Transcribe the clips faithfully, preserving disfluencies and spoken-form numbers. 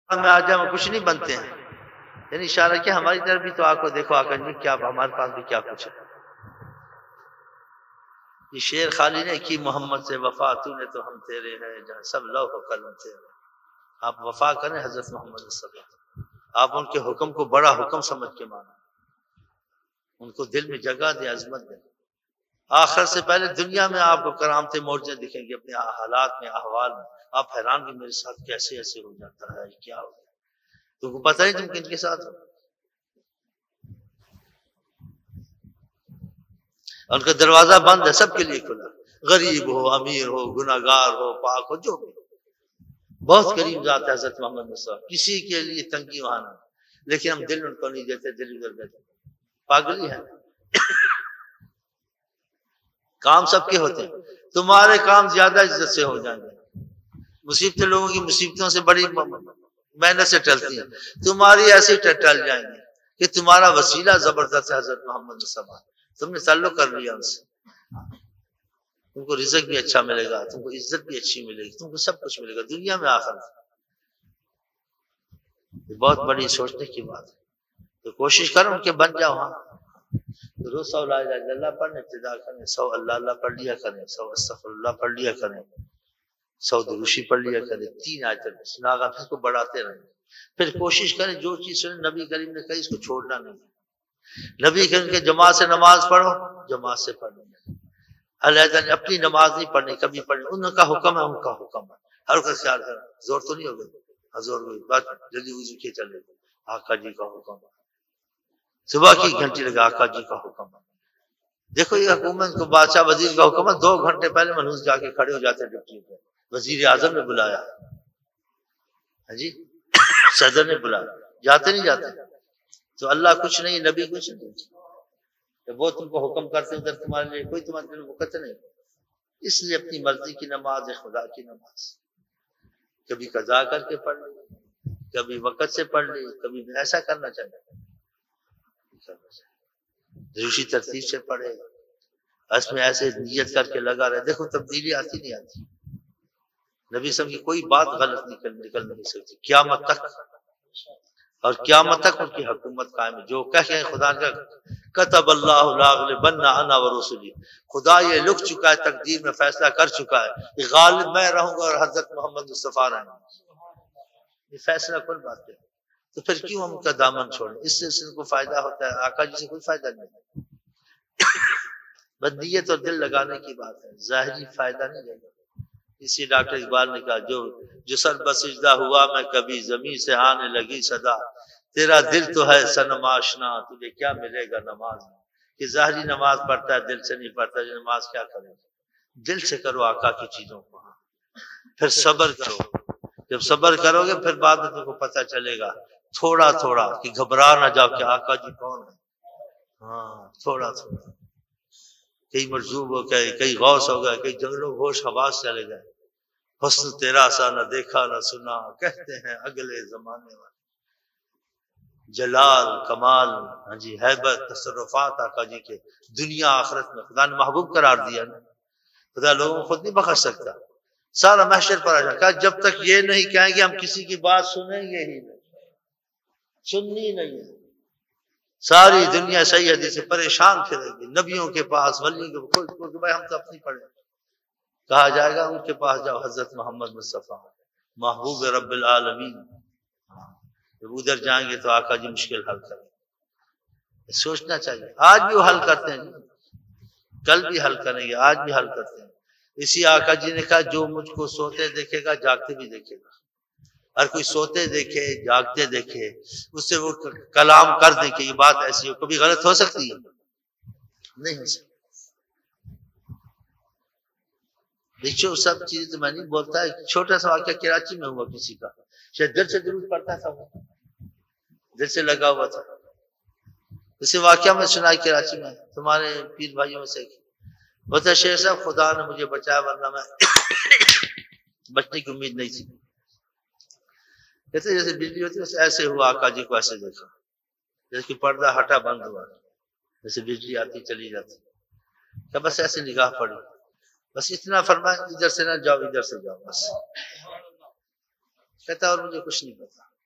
میں آ جائے کچھ نہیں بنتے ہیں، یعنی اشارہ کیا ہماری طرف بھی تو آ کو دیکھو آقا جی کیا ہمارے پاس بھی کیا کچھ ہے۔ یہ شعر خالی نہیں کہ محمد سے وفا تو نے تو ہم تیرے ہیں جہاں سب لوح و قلم تیرے، آپ وفا کریں حضرت محمد صلی اللہ علیہ وسلم، آپ ان کے حکم کو بڑا حکم سمجھ کے مانیں، ان کو دل میں جگہ دیں، عظمت دیں۔ آخر سے پہلے دنیا میں آپ کو کرامتیں معجزے دکھیں گے، اپنے حالات میں، احوال میں آپ حیران کہ میرے ساتھ کیسے ایسے ہو جاتا ہے، کیا ہو گیا، تم کو پتہ نہیں تم کن کے ساتھ ہو۔ ان کا دروازہ بند ہے، سب کے لیے کھلا، غریب ہو، امیر ہو، گناہگار ہو، پاک ہو، جو بھی، بہت قریب ذات ہے حضرت محمد مصطفیٰ، کسی کے لیے تنگی وہاں نہ، لیکن ہم دل ان کو نہیں دیتے، دل ادھر دیتے، پاگلی ہے۔ کام سب کے ہوتے ہیں، تمہارے کام زیادہ عزت سے ہو جائیں گے، مصیبتیں لوگوں کی مصیبتوں سے بڑی محنت سے ٹلتی ہیں، تمہاری ایسے ٹل جائیں گے کہ تمہارا وسیلہ زبردست ہے حضرت محمد مصطفیٰ، تم نے تعلق کر لیا ان سے، تم کو رزق بھی اچھا ملے گا، تم کو عزت بھی اچھی ملے گی، تم کو سب کچھ ملے گا دنیا میں آخر میں۔ یہ بہت بڑی سوچنے کی بات ہے، تو کوشش کرو ان کے بن جاؤ۔ ہاں روز سو لا الہ الا اللہ پڑھنے ابتدا کریں، سو اللہ اللہ پڑھ لیا کریں، سو استغفر اللہ پڑھ لیا کریں، سو دروشی پڑھ لیا کریں، تین آیتیں سناگا، پھر کو بڑھاتے رہیں، پھر کوشش کریں جو چیز سنیں نبی کریم نے کہی اس کو چھوڑنا نہیں، نبی کریم کے جماعت سے نماز پڑھو، جماعت سے پڑھو، علیحدہ نے اپنی نماز نہیں پڑھنی، کبھی پڑھنی، ان کا حکم ہے، ان کا حکم ہے، ہر کا خیال کرنا، زور تو نہیں ہوگا، زور ہوئی بات جلدی وضو کے چلے، آقا جی کا حکم ہے، صبح کی گھنٹی لگا آقا جی کا حکم ہے۔ دیکھو یہ حکومت کو بادشاہ وزیر کا حکم ہے، دو گھنٹے پہلے منوس جا کے کھڑے ہو جاتے ہیں ڈپٹی پہ، وزیر اعظم نے بلایا، ہاں جی صدر نے بلایا، جاتے نہیں جاتے، تو اللہ کچھ نہیں، نبی کچھ نہیں، وہ تم کو حکم کرتے ادھر تمہارے لیے کوئی تمہارے دل وقت نہیں، اس لیے اپنی مرضی کی نماز ہے، خدا کی نماز، کبھی قضا کر کے پڑھ لی، کبھی وقت سے پڑھ لی، کبھی ایسا کرنا چاہیے، روشی ترتیب سے پڑھے، اس میں ایسے نیت کر کے لگا رہے، دیکھو تبدیلی آتی نہیں آتی، نبی صلی اللہ علیہ وسلم کی کوئی بات غلط نکل نکل نہیں سکتی قیامت تک، اور قیامت تک ان کی حکومت قائم ہے، جو کہے خدا کا کتب اللہ لاغلبن انا ورسلی، خدا یہ لکھ چکا ہے، تقدیر میں فیصلہ کر چکا ہے کہ غالب میں رہوں گا اور حضرت محمد مصطفیٰ رہیں گے، یہ فیصلہ کل بات ہے، تو پھر کیوں ہم ان کا دامن چھوڑیں، اس سے ان کو فائدہ ہوتا ہے، آقا جی سے کوئی فائدہ نہیں، بس نیت اور دل لگانے کی بات ہے، ظاہری فائدہ نہیں لے گا۔ اسی ڈاکٹر اقبال نے کہا جو جو سر بسجدہ ہوا میں کبھی زمین سے آنے لگی صدا، تیرا دل تو ہے صنم آشنا تجھے کیا ملے گا نماز میں، کہ ظاہری نماز پڑھتا ہے دل سے نہیں پڑھتا، جو نماز کیا کرے، دل سے کرو آقا کی چیزوں کو، پھر صبر کرو، جب صبر کرو گے پھر بعد میں تم کو پتہ چلے گا تھوڑا تھوڑا، کہ گھبرا نہ جاؤ کہ آقا جی کون ہے، ہاں تھوڑا تھوڑا، کئی مرزوب ہو گئے، کئی غوث ہو گئے، کئی جنگلوں ہوش حواس چلے گئے، حسن تیرا سا نہ دیکھا نہ سنا کہتے ہیں اگلے زمانے والے، جلال کمال، ہاں جی ہیبت تصرفات آقا جی کے دنیا آخرت میں خدا نے محبوب قرار دیا نا، خدا لوگوں کو خود نہیں بخش سکتا، سارا محشر پر آ جائے، کہا جب تک یہ نہیں کہیں گے ہم کسی کی بات سنیں گے ہی نہیں، سننی نہیں ہے، ساری دنیا صحیح حدیث سے پریشان پھرے گی، نبیوں کے پاس ولیوں کے پاس، کوئی بھائی ہم تو اپنی پڑھیں، کہا جائے گا ان کے پاس جاؤ، حضرت محمد مصطفیٰ محبوب رب العالمین، جب ادھر جائیں گے تو آقا جی مشکل حل کریں گے، سوچنا چاہیے، آج بھی وہ حل کرتے ہیں، کل بھی حل کریں گے، آج بھی حل کرتے ہیں، اسی آقا جی نے کہا جو مجھ کو سوتے دیکھے گا جاگتے بھی دیکھے گا، ہر کوئی سوتے دیکھے جاگتے دیکھے اس سے وہ کلام کر دے کہ یہ بات ایسی ہو، کبھی غلط ہو سکتی ہے، نہیں ہو سکتی، دیکھو سب چیز میں نہیں بولتا ہے، چھوٹا سا واقعہ کراچی میں ہوا کسی کا، شاید دل سے درود پڑھتا تھا، وہ دل سے لگا ہوا تھا، اسے واقعہ میں سنا کراچی میں، تمہارے پیر بھائیوں میں سے بتا شیخ صاحب خدا نے مجھے بچایا ورنہ میں بچنے کی امید نہیں تھی، کہتے جیسے بجلی ہوتی ہے ایسے ہوا، آقا جی کو ایسے دیکھا جیسے کہ پردہ ہٹا بند ہوا، جیسے بجلی آتی چلی جاتی، کہ بس ایسے نگاہ پڑی، بس اتنا فرمایا ادھر سے نہ جاؤ ادھر سے جاؤ بس، کہتا اور مجھے کچھ نہیں پتا،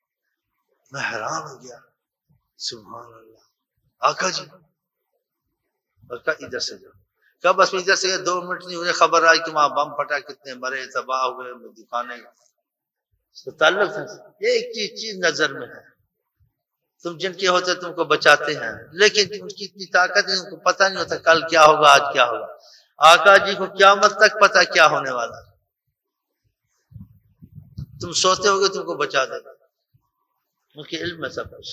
میں حیران ہو گیا، سبحان اللہ، آقا جی، اور کہا ادھر سے جاؤ، کہا بس ادھر سے دو منٹ نہیں ہوئے خبر آئی کہ وہاں بم پھٹا، کتنے مرے، تباہ ہوئے، دکانیں، تو تعلق ہے یہ ایک چیز چیز نظر میں ہے، تم جن کے ہوتے تم کو بچاتے ہیں، لیکن ان کی اتنی طاقت ہے، ان کو پتہ نہیں ہوتا کل کیا ہوگا، آج کیا ہوگا۔ آقا جی کو قیامت تک پتہ کیا ہونے والا، تم سوتے ہوگے تم کو بچا دے گا، ان کے علم میں سب کچھ،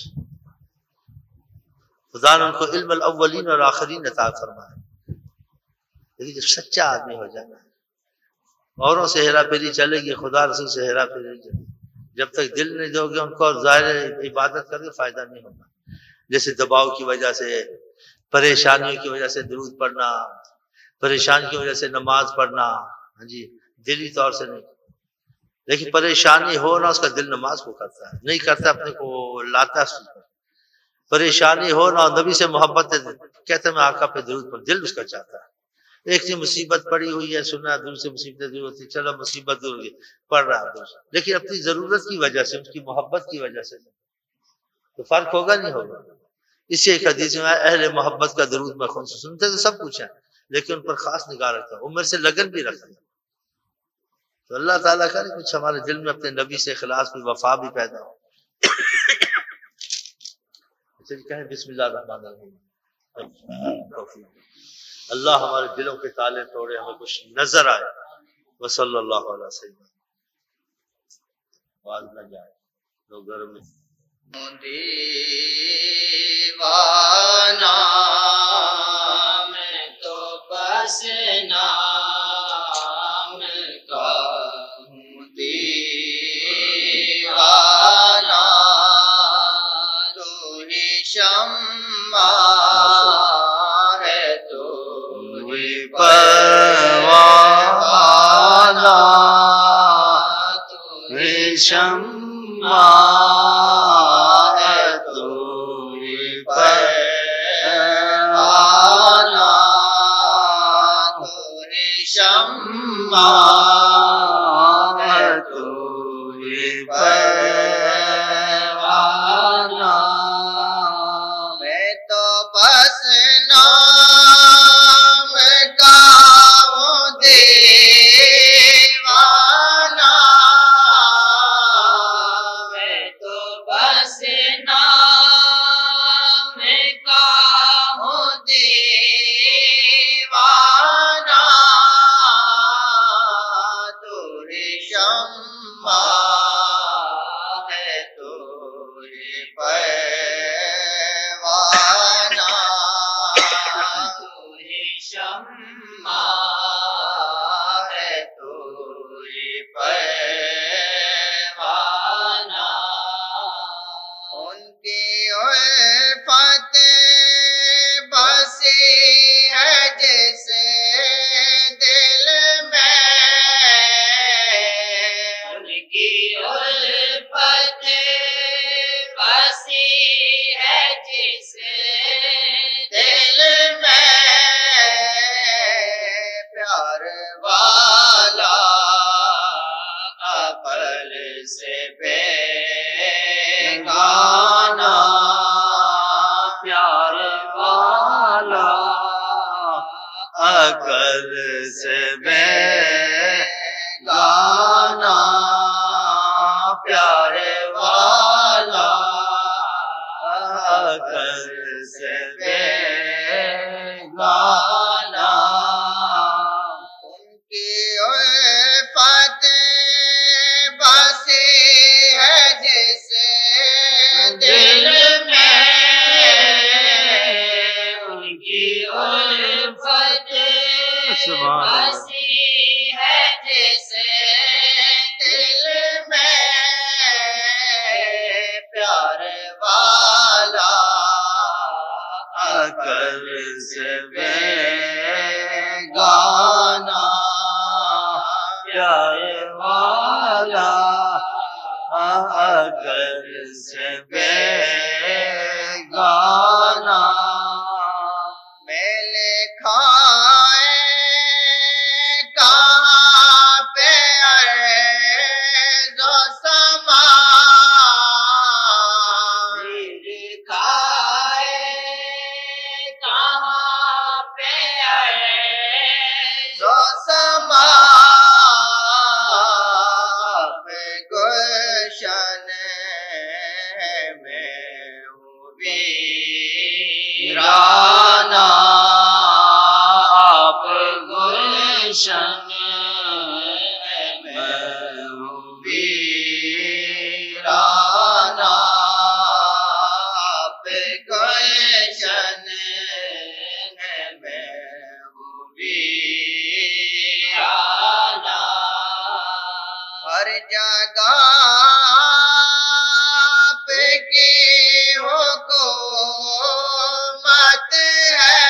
خدا نے ان کو علم الاولین اور آخرین عطا فرمایا۔ لیکن جب سچا آدمی ہو جانا ہے، اوروں سے ہیرا پھیری چلے گی، خدا رسول سے ہیرا پھیری نہیں چلے گی، جب تک دل نہیں دو گے ان کو، اور ظاہر عبادت کر کے فائدہ نہیں ہوگا۔ جیسے دباؤ کی وجہ سے، پریشانیوں کی وجہ سے درود پڑھنا، پریشانی کی وجہ سے نماز پڑھنا، ہاں جی، دلی طور سے نہیں، لیکن پریشانی ہو نا، اس کا دل نماز کو کرتا ہے، نہیں کرتا اپنے کو لاتا ہے، پریشانی ہو نا، نبی سے محبت ہے، کہتے میں آقا پہ درود پر، دل اس کا چاہتا ہے۔ ایک سی مصیبت پڑی ہوئی ہے، سنا دوسری مصیبتیں دور ہوتی، چلو مصیبت دور ہوگی، پڑھ رہا ہے، لیکن اپنی ضرورت کی وجہ سے، اس کی محبت کی وجہ سے تو فرق ہوگا نہیں ہوگا۔ اسی ایک حدیث میں اہل محبت کا درود میں خون سے، سنتے تو سب کچھ ہے لیکن ان پر خاص نگاہ رکھتا ہوں، عمر سے لگن بھی رکھتا ہوں، تو اللہ تعالیٰ کا کچھ ہمارے دل میں اپنے نبی سے اخلاص بھی، وفا بھی پیدا ہو۔ کہیں بسم اللہ الرحمن الرحیم، اللہ ہمارے دلوں کے تالے توڑے، ہمیں کچھ نظر آئے، وصلی اللہ علیہ وسلم، آواز نہ جائے لوگ گھروں میں دیوانہ میں تو بس نام کا ہوں دیوانہ، تو ہی شمع ہے تو ہی پروانہ، تو ہی شمع ویرانا آپ گلشن میں ہوں ویرانا آپ گلشن میں ہوں ویرانا ہر جگہ حکومت ہے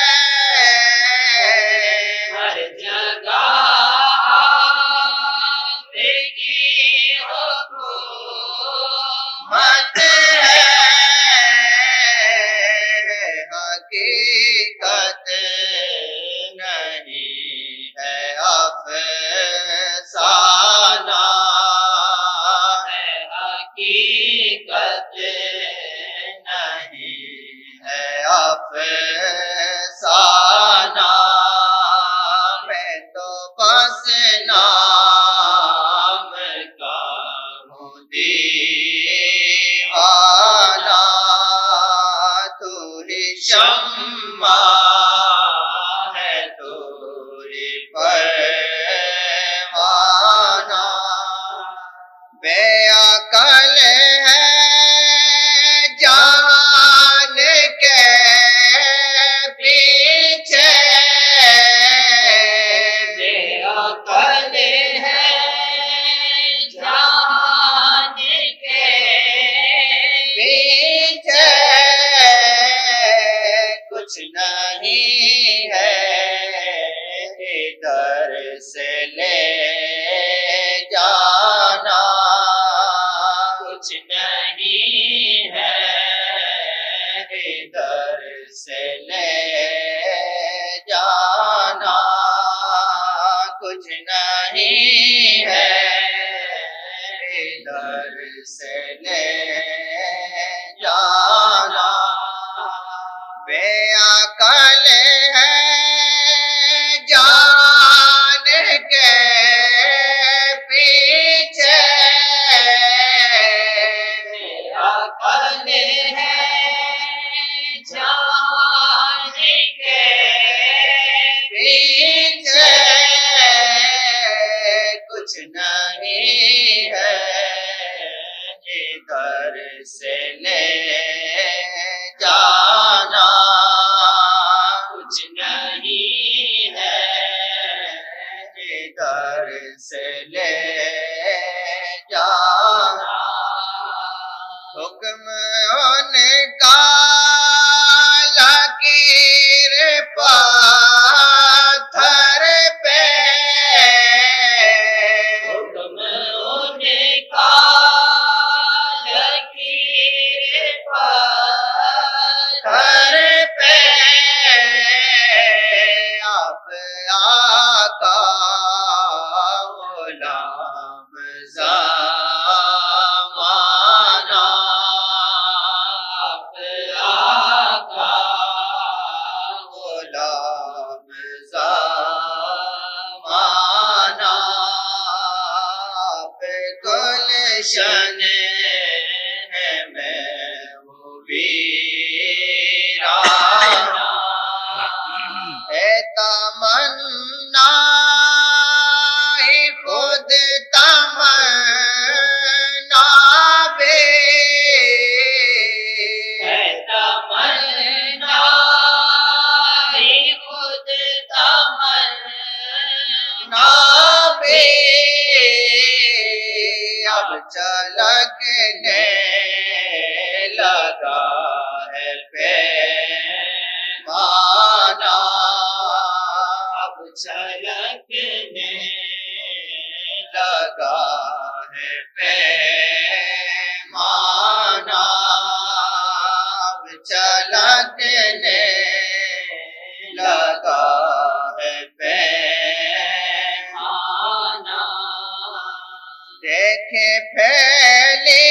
ہر جگہ آپ کی حکومت ہے حقیقت نہیں ہے افسانہ ہے حقیقت افسانہ میں تو بس نام کا ہوں دیوانہ تو ہی شمع ہے تو ہی پروانہ بے عقل ہے جان کے پیچھے بے عقل ہے جان کے پیچھے کچھ نہیں ہے ادھر سے لے جانا کچھ نہیں ہے ادھر سے لے جانا کچھ نہیں ہے ادھر سے لے جانا بے عقل ہے جان کے پیچھے بے عقل ہے جان کے پیچھے کچھ نہیں ہے ادھر سے لے جانا کچھ نہیں ہے ادھر سے لے جانا حکم ان کا لکیر پتھر پہ حکم ان کا لکیر پتھر پہ آپ آقا غلام زمانہ آپ آقا غلام زمانہ آپ گلشن میں ہوں ویرانا ہے تمنا ہی خود تمنا بھی ہے تمنا ہی خود تمنا بھی اب چلکنے لگا ہے پیمانہ اب چلکنے لگا ہے پیمانہ اب چلکنے لگا ہے پیمانہ دیکھے پھیلی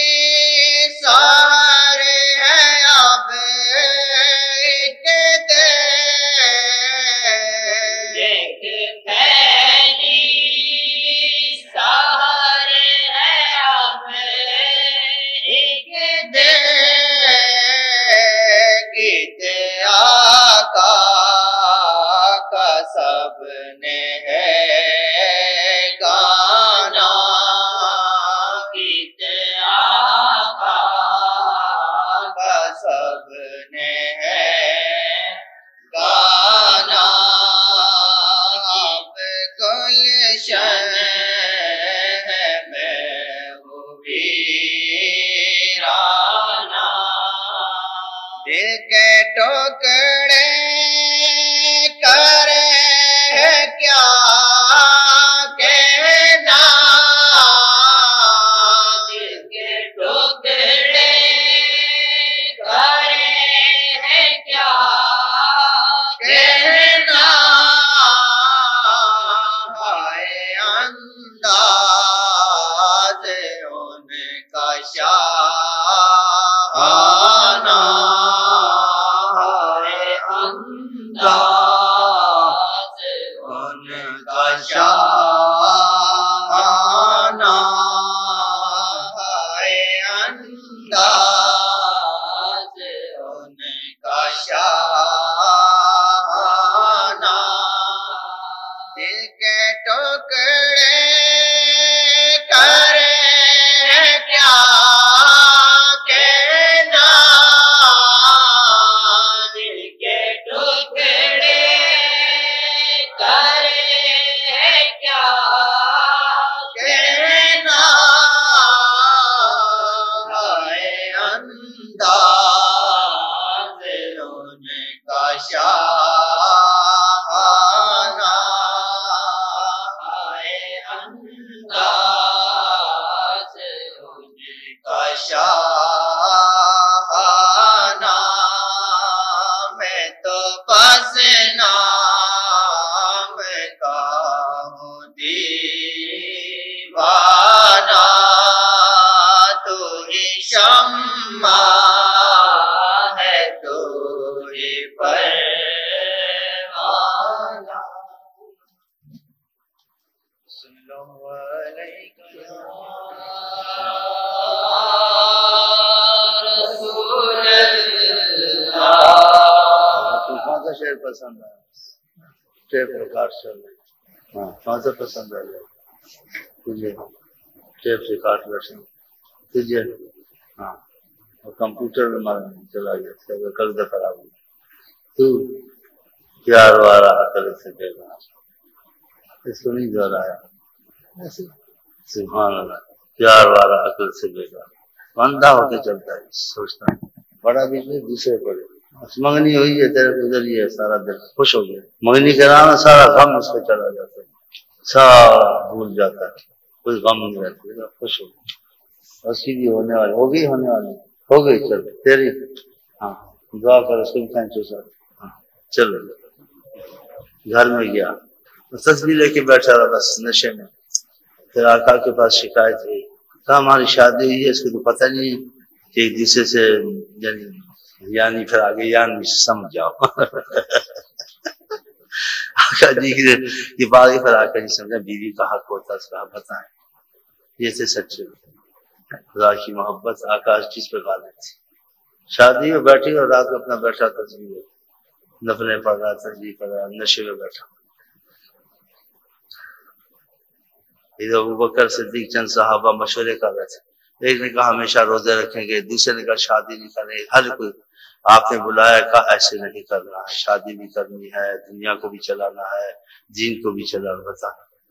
سارے ہیں اب ایک دن دیکھ پھیلی سارے ہیں اب ایک دن گیت आना दिल के टुकड़े करे क्या कहना दिल के टुकड़े करे हैं क्या कहना हाय अंदाज उनका शाहाना हाय अंदाज उनका शाहाना हाय अंदाज उनका शाहाना दिल के टुकड़े करे क्या कहना दिल के टुकड़े करे हैं क्या कहना हाय अंदाज उनका शाहाना हाय अंदाज का शाहाना मैं तो बस नाम का हूँ दीवाना तू ही शम्मा है तू ही परवाना सल्लल्लाहु अलैहि आपको कौन सा शेर पसंद है? टेप रिकॉर्ड शेर। हाँ, कौन सा पसंद है? तुझे टेप रिकॉर्ड वर्षन तुझे। हाँ, और कंप्यूटर में मार चला गया, कल दफा खराब हुई। तू प्यार वाला अकल से देगा, इसको नहीं दोहराया। सुभान अल्लाह, प्यार वाला अकल से देगा, अंधा होके चलता है, सोचता है बड़ा भी नहीं, दूसरे पड़े। मंगनी हुई है तेरे को, उधर ही है, सारा दिल खुश हो गया। मंगनी कराना, सारा गम उसको चला जाता है, सारा भूल जाता है, कोई गम नहीं रहता, खुश हो गया। उसकी भी होने वाली, हो गई होने वाली, हो गई, चल तेरी। हाँ, दुआ कर उसको भी थैंक सर। हाँ, चलो घर में गया, तस्वीर लेके बैठा रहा बस नशे में। फिर आका के पास शिकायत हुई, कहा हमारी शादी हुई है, इसको तो पता नहीं है कि एक दूसरे से यानी यानी फिर आगे यान भी समझ जाओ। आका जी की बात फिर आका जी समझा बीवी का हक होता है, उसका बताएं। ये थे सच्चे खुदा की मोहब्बत, आका हर चीज पे गालिब थी। शादी में बैठी और रात को अपना बैठा तस्वीर नफले पढ़ रहा, तस्वीर पढ़ रहा, नशे में बैठा। इधर अबू बकर सिद्दीक चंद साहबा मशवरे कर रहे थे। एक ने कहा हमेशा रोजे रखेंगे, दूसरे ने कहा शादी नहीं करेंगे। हर कोई आपने बुलाया, कहा ऐसे नहीं करना है, शादी भी करनी है, दुनिया को भी चलाना है, दीन को भी चलाना। बता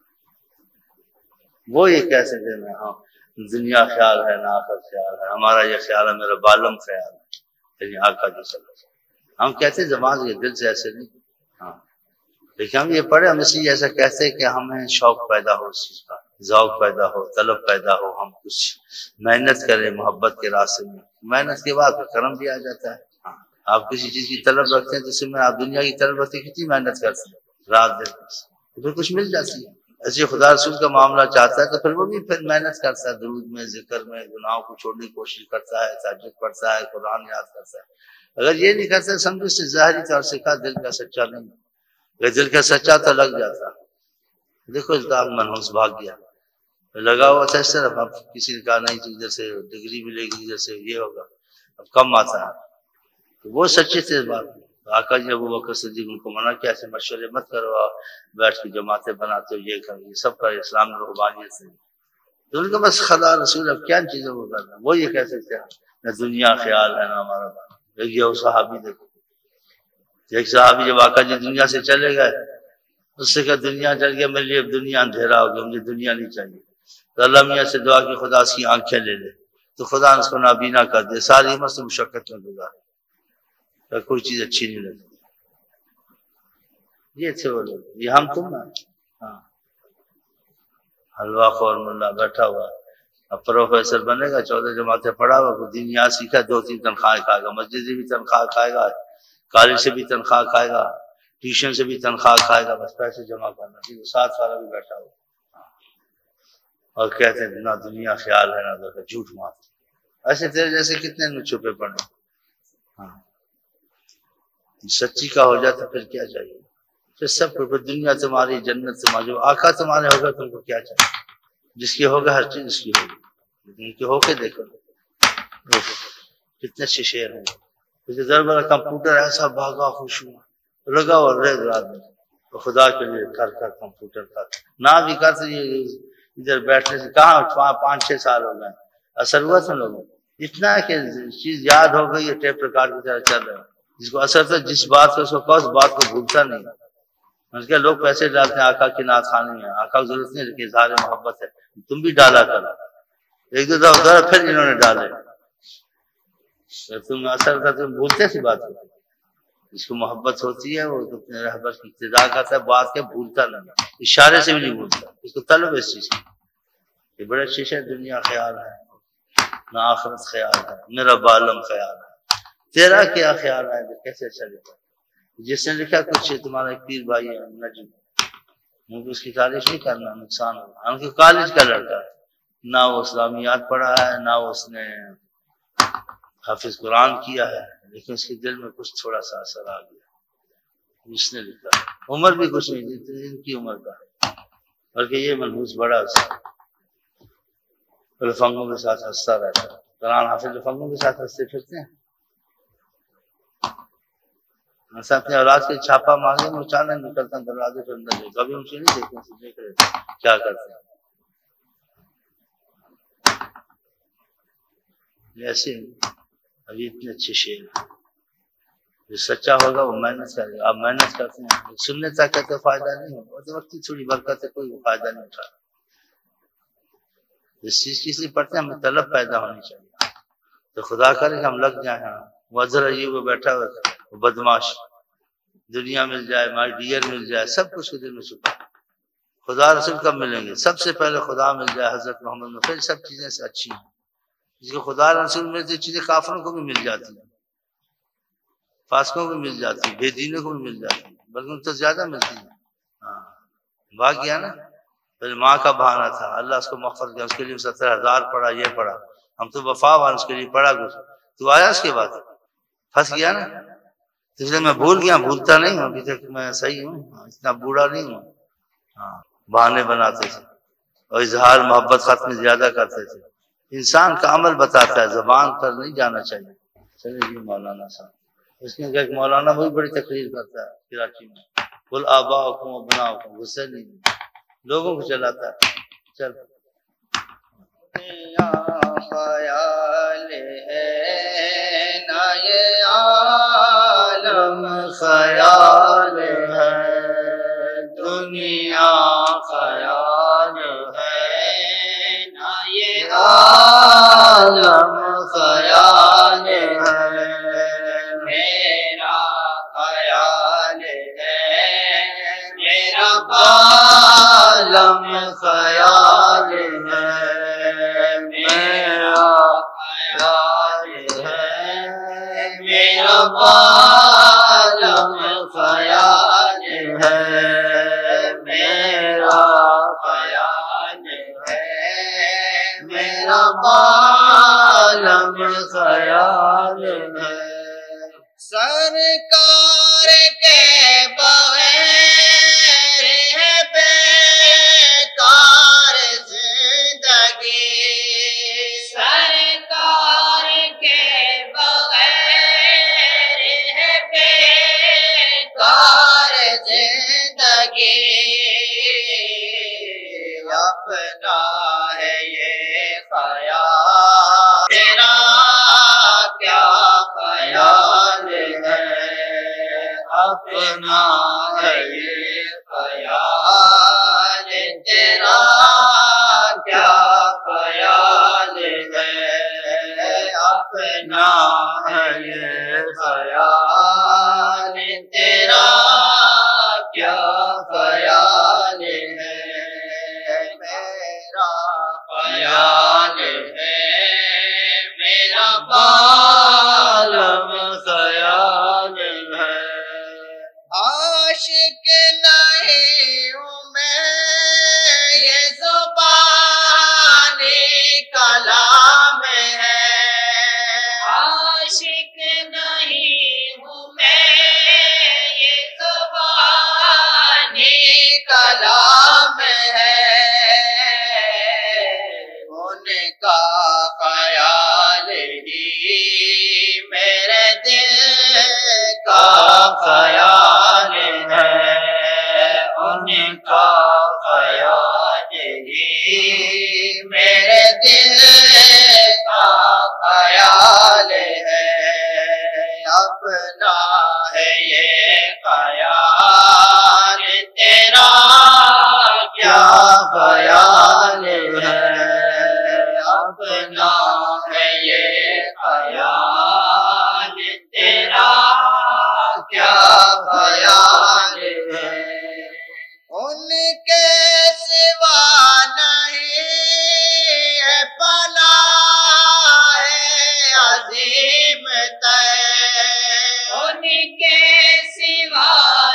वो ये कैसे देना? हाँ, दुनिया ख्याल है ना आखिर ख्याल है, हमारा ये ख्याल है, मेरा बालम ख्याल है, यानी आका जी सल्लल्लाहु अलैहि वसल्लम। हम कहते जबान के दिल से ऐसे नहीं। हाँ, लेकिन हम ये पढ़े, हम इसलिए ऐसा कहते हैं कि हमें शौक पैदा हो, उस चीज का ज़ौक़ पैदा हो, तलब पैदा हो, हम कुछ मेहनत करें मोहब्बत के रास्ते में। मेहनत के बाद करम भी आ जाता है। हाँ, आप किसी चीज की तलब रखते हैं, जिसमें आप दुनिया की तलब रखते हैं, कितनी मेहनत करते हैं रात दिन, तो फिर कुछ मिल जाती है। ऐसे खुदा रसूल का मामला चाहता है तो फिर वो भी फिर मेहनत करता है, दुरूद में, जिक्र में, गुनाहों को छोड़ने की कोशिश करता है, तहज्जुद पढ़ता है, कुरान याद करता है। अगर ये नहीं करता समझो इससे ज़ाहिरी तौर से कहा दिल का सच्चा नहीं। अगर दिल का सच्चा तो लग जाता। देखो इल्ताफ मनहूस भाग गया, लगा हुआ था इस तरफ। अब किसी ने कहा नहीं इधर से डिग्री मिलेगी, इधर से ये होगा, अब कम आता है। तो वो सच्चे थे इस बात में। आका जी अबू बकर सिद्दीक उनको मना किया, ऐसे मशवरे मत करो, बैठ के जमातें बनाते हो, ये कर ये सब कर, इस्लाम में रुहबानियत से। तो उनका बस खुदा रसूल अब क्या चीजों को करना, वो ये कह सकते हैं न दुनिया ख्याल है ना हमारा। देखिए वो सहाबी, देखो एक सहाबी जब आका जी दुनिया से चले गए, उससे कहा दुनिया चल गया, मेरे लिए दुनिया अंधेरा हो गया, मुझे दुनिया नहीं चाहिए। तो अल्लाह मियां से दुआ की खुदा उसकी आंखें ले ले। تو خدا نے اس کو نابینا کر دیا، ساری عمر سے مشقت میں گزارا، کوئی چیز اچھی نہیں لگتی۔ یہ تھے وہ لوگ، یہ ہم تم نا۔ ہاں حلوہ خور ملا بیٹھا ہوا، اب پروفیسر بنے گا، چودہ جماعتیں پڑھا ہوا، کوئی دین یہاں سیکھا، دو تین تنخواہیں کھائے گا، مسجد سے بھی تنخواہ کھائے گا، کالج سے بھی تنخواہ کھائے گا، ٹیوشن سے بھی تنخواہ کھائے گا، بس پیسے جمع کرنا۔ ٹھیک، سات سال بھی بیٹھا ہوا اور کہتے ہیں نہ دنیا خیال ہے نہ دنیا، جھوٹ مار۔ ایسے تیرے جیسے کتنے نے چھپے پڑے۔ ہاں سچی کا ہو جاتا پھر کیا چاہیے؟ پھر سب کو دنیا تمہاری، جنت تمہاری، جو آقا تمہارے ہوگا تم کو کیا چاہیے؟ جس کی ہوگا ہر چیز اس کی ہوگی، لیکن کی ہو کے دیکھو کتنے اچھے شعر ہیں۔ کیونکہ ضرور بڑا کمپیوٹر ایسا بھاگا خوش ہوا لگا اور رہ رات میں تو خدا کے لیے کر کر کمپیوٹر کر نہ بھی کر تو یہ ادھر بیٹھنے سے کہاں پانچ چھ سال ہو گئے، اثر ہوا تھا لوگوں اتنا ہے کہ چیز یاد ہو گئی ہے، ٹیپ ریکارڈ کی طرح چل رہا ہے۔ جس کو اثر تھا جس بات کو اس کو کہو اس بات کو بھولتا نہیں۔ اس کے لوگ پیسے ڈالتے ہیں آقا کی نعت خوانی میں، آقا کو ضرورت نہیں کہ اظہار محبت ہے، تم بھی ڈالا کرو، ایک دو دفعہ ادھر پھر انہوں نے ڈالے، تم اثر تھا تم بھولتے سی بات کو۔ جس کو محبت ہوتی ہے وہ اپنے رہبر کی ابتدا کرتا ہے، بات کے بھولتا نہیں، اشارے سے بھی نہیں بھولتا، اس کو طلب اس چیز کی۔ یہ بڑے شیشے دنیا خیال ہے نہ آخرت خیال ہے، میرا بالم خیال ہے، تیرا کیا خیال ہے؟ کیسے اچھا لکھا جس نے لکھا کچھ تمہارا ایک پیر بھائی ہے نجم، مجھے اس کی تعریف نہیں کرنا، نقصان ہوگا۔ ان کے کالج کا لڑکا ہے، نہ وہ اسلامیات پڑھا ہے نہ اس نے حافظ قرآن کیا ہے، لیکن اس کے دل میں کچھ تھوڑا سا اثر آ گیا، اس نے لکھا۔ عمر بھی کچھ نہیں تھی ان کی عمر کا، بلکہ یہ ملحوظ بڑا اس لفنگوں کے ساتھ ہنستا رہتا ہے۔ قرآن حافظ لفنگوں کے ساتھ ہنستے پھرتے ہیں، ایسا اپنے اولاد کے چھاپا مانگے میں اچانک نکلتا ہے دروازے کے اندر، کبھی ان سے نہیں دیکھتے ہیں، دیکھ رہے کیا کرتے ہیں۔ ایسے ابھی اتنے اچھے شعر ہیں، جو سچا ہوگا وہ محنت کرے گا۔ آپ محنت کرتے ہیں، سننے تک کا تو فائدہ نہیں ہوگا، تو وقتی تھوڑی برکت ہے، کوئی فائدہ نہیں اٹھا۔ جس چیز کی سے پڑھتے ہیں ہمیں طلب پیدا ہونی چاہیے، تو خدا کرے کہ ہم لگ جائیں۔ ہاں وزر ایوب وہ بیٹھا ہوا وہ بدماش، دنیا مل جائے، مائی ڈیئر مل جائے، سب کچھ دل میں چھپا۔ خدا رسول کب ملیں گے؟ سب سے پہلے خدا مل جائے حضرت محمد میں، پھر سب چیزیں سے اچھی ہیں۔ جس کو خدا رسول ملتی چیزیں کافروں کو بھی مل جاتی ہیں، فاسقوں کو مل جاتی ہیں، بے دینوں کو بھی مل جاتی ہیں، بلکہ ان تو زیادہ ملتی ہیں۔ ہاں بھاگ گیا نا، پھر ماں کا بہانہ تھا، اللہ اس کو مغفرت کیا، اس کے لیے ستر ہزار پڑھا، یہ پڑھا، ہم تو وفا وان اس کے لیے پڑھا کچھ، تو آیا اس کے بعد پھنس گیا نا، اس لیے میں بھول گیا، بھولتا نہیں ہوں، ابھی تک میں صحیح ہوں، اتنا بوڑھا نہیں ہوں۔ ہاں بہانے بناتے تھے اور اظہار محبت ختم زیادہ کرتے تھے۔ انسان کا عمل بتاتا ہے، زبان پر نہیں جانا چاہیے۔ چلیے جی مولانا صاحب، اس نے کہا کہ مولانا وہی بڑی تقریر کرتا ہے کراچی میں، قل آباؤکم ابناؤکم، غصے نہیں لوگوں کو چلاتا ہے۔ چل خیال ہے نہ یہ عالم خیال ہے، دنیا خیال ہے نہ یہ عالم خیال ہے، میرا خیال ہے میرا عالم خیال ہے، میرا خیال ہے میرا عالم خیال ہے، میرا خیال ہے میرا عالم خیال ہے، سرکار کے بغیر ہے بیکار زندگی، سرکار کے بغیر ہے بیکار زندگی، اپنا ہے یہ خیال، تیرا کیا خیال ہے، اپنا اپنا ہے یہ خیال تیرا کیا خیال ہے میرا خیال ہے میرا عالم خیال ہے عاشق نہیں ہوں میں یہ زبانی کلام ہے عاشق نہیں ہوں میں یہ زبانی کلام ہے ان کا خیال ہی میرے دل کا خیال ہے ان کا خیال ہی میرے دل کا خیال ہے اپنا ہے یہ خیال تیرا کیا خیال ہے اپنا ہے یہ خیال تیرا کیا خیال ہے ان کے سوا نہیں ہے پناہ عظیم تے ان کے سوا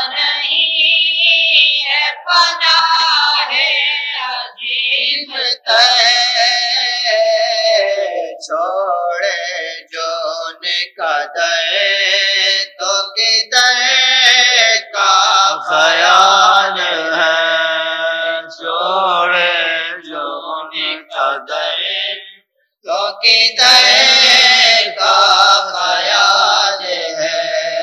نہیں ہے پناہ عظیم تے چھوڑے جو نکدے تو کدے کا خیال ہے چھوڑے جو نکدے تو کدے کا خیال ہے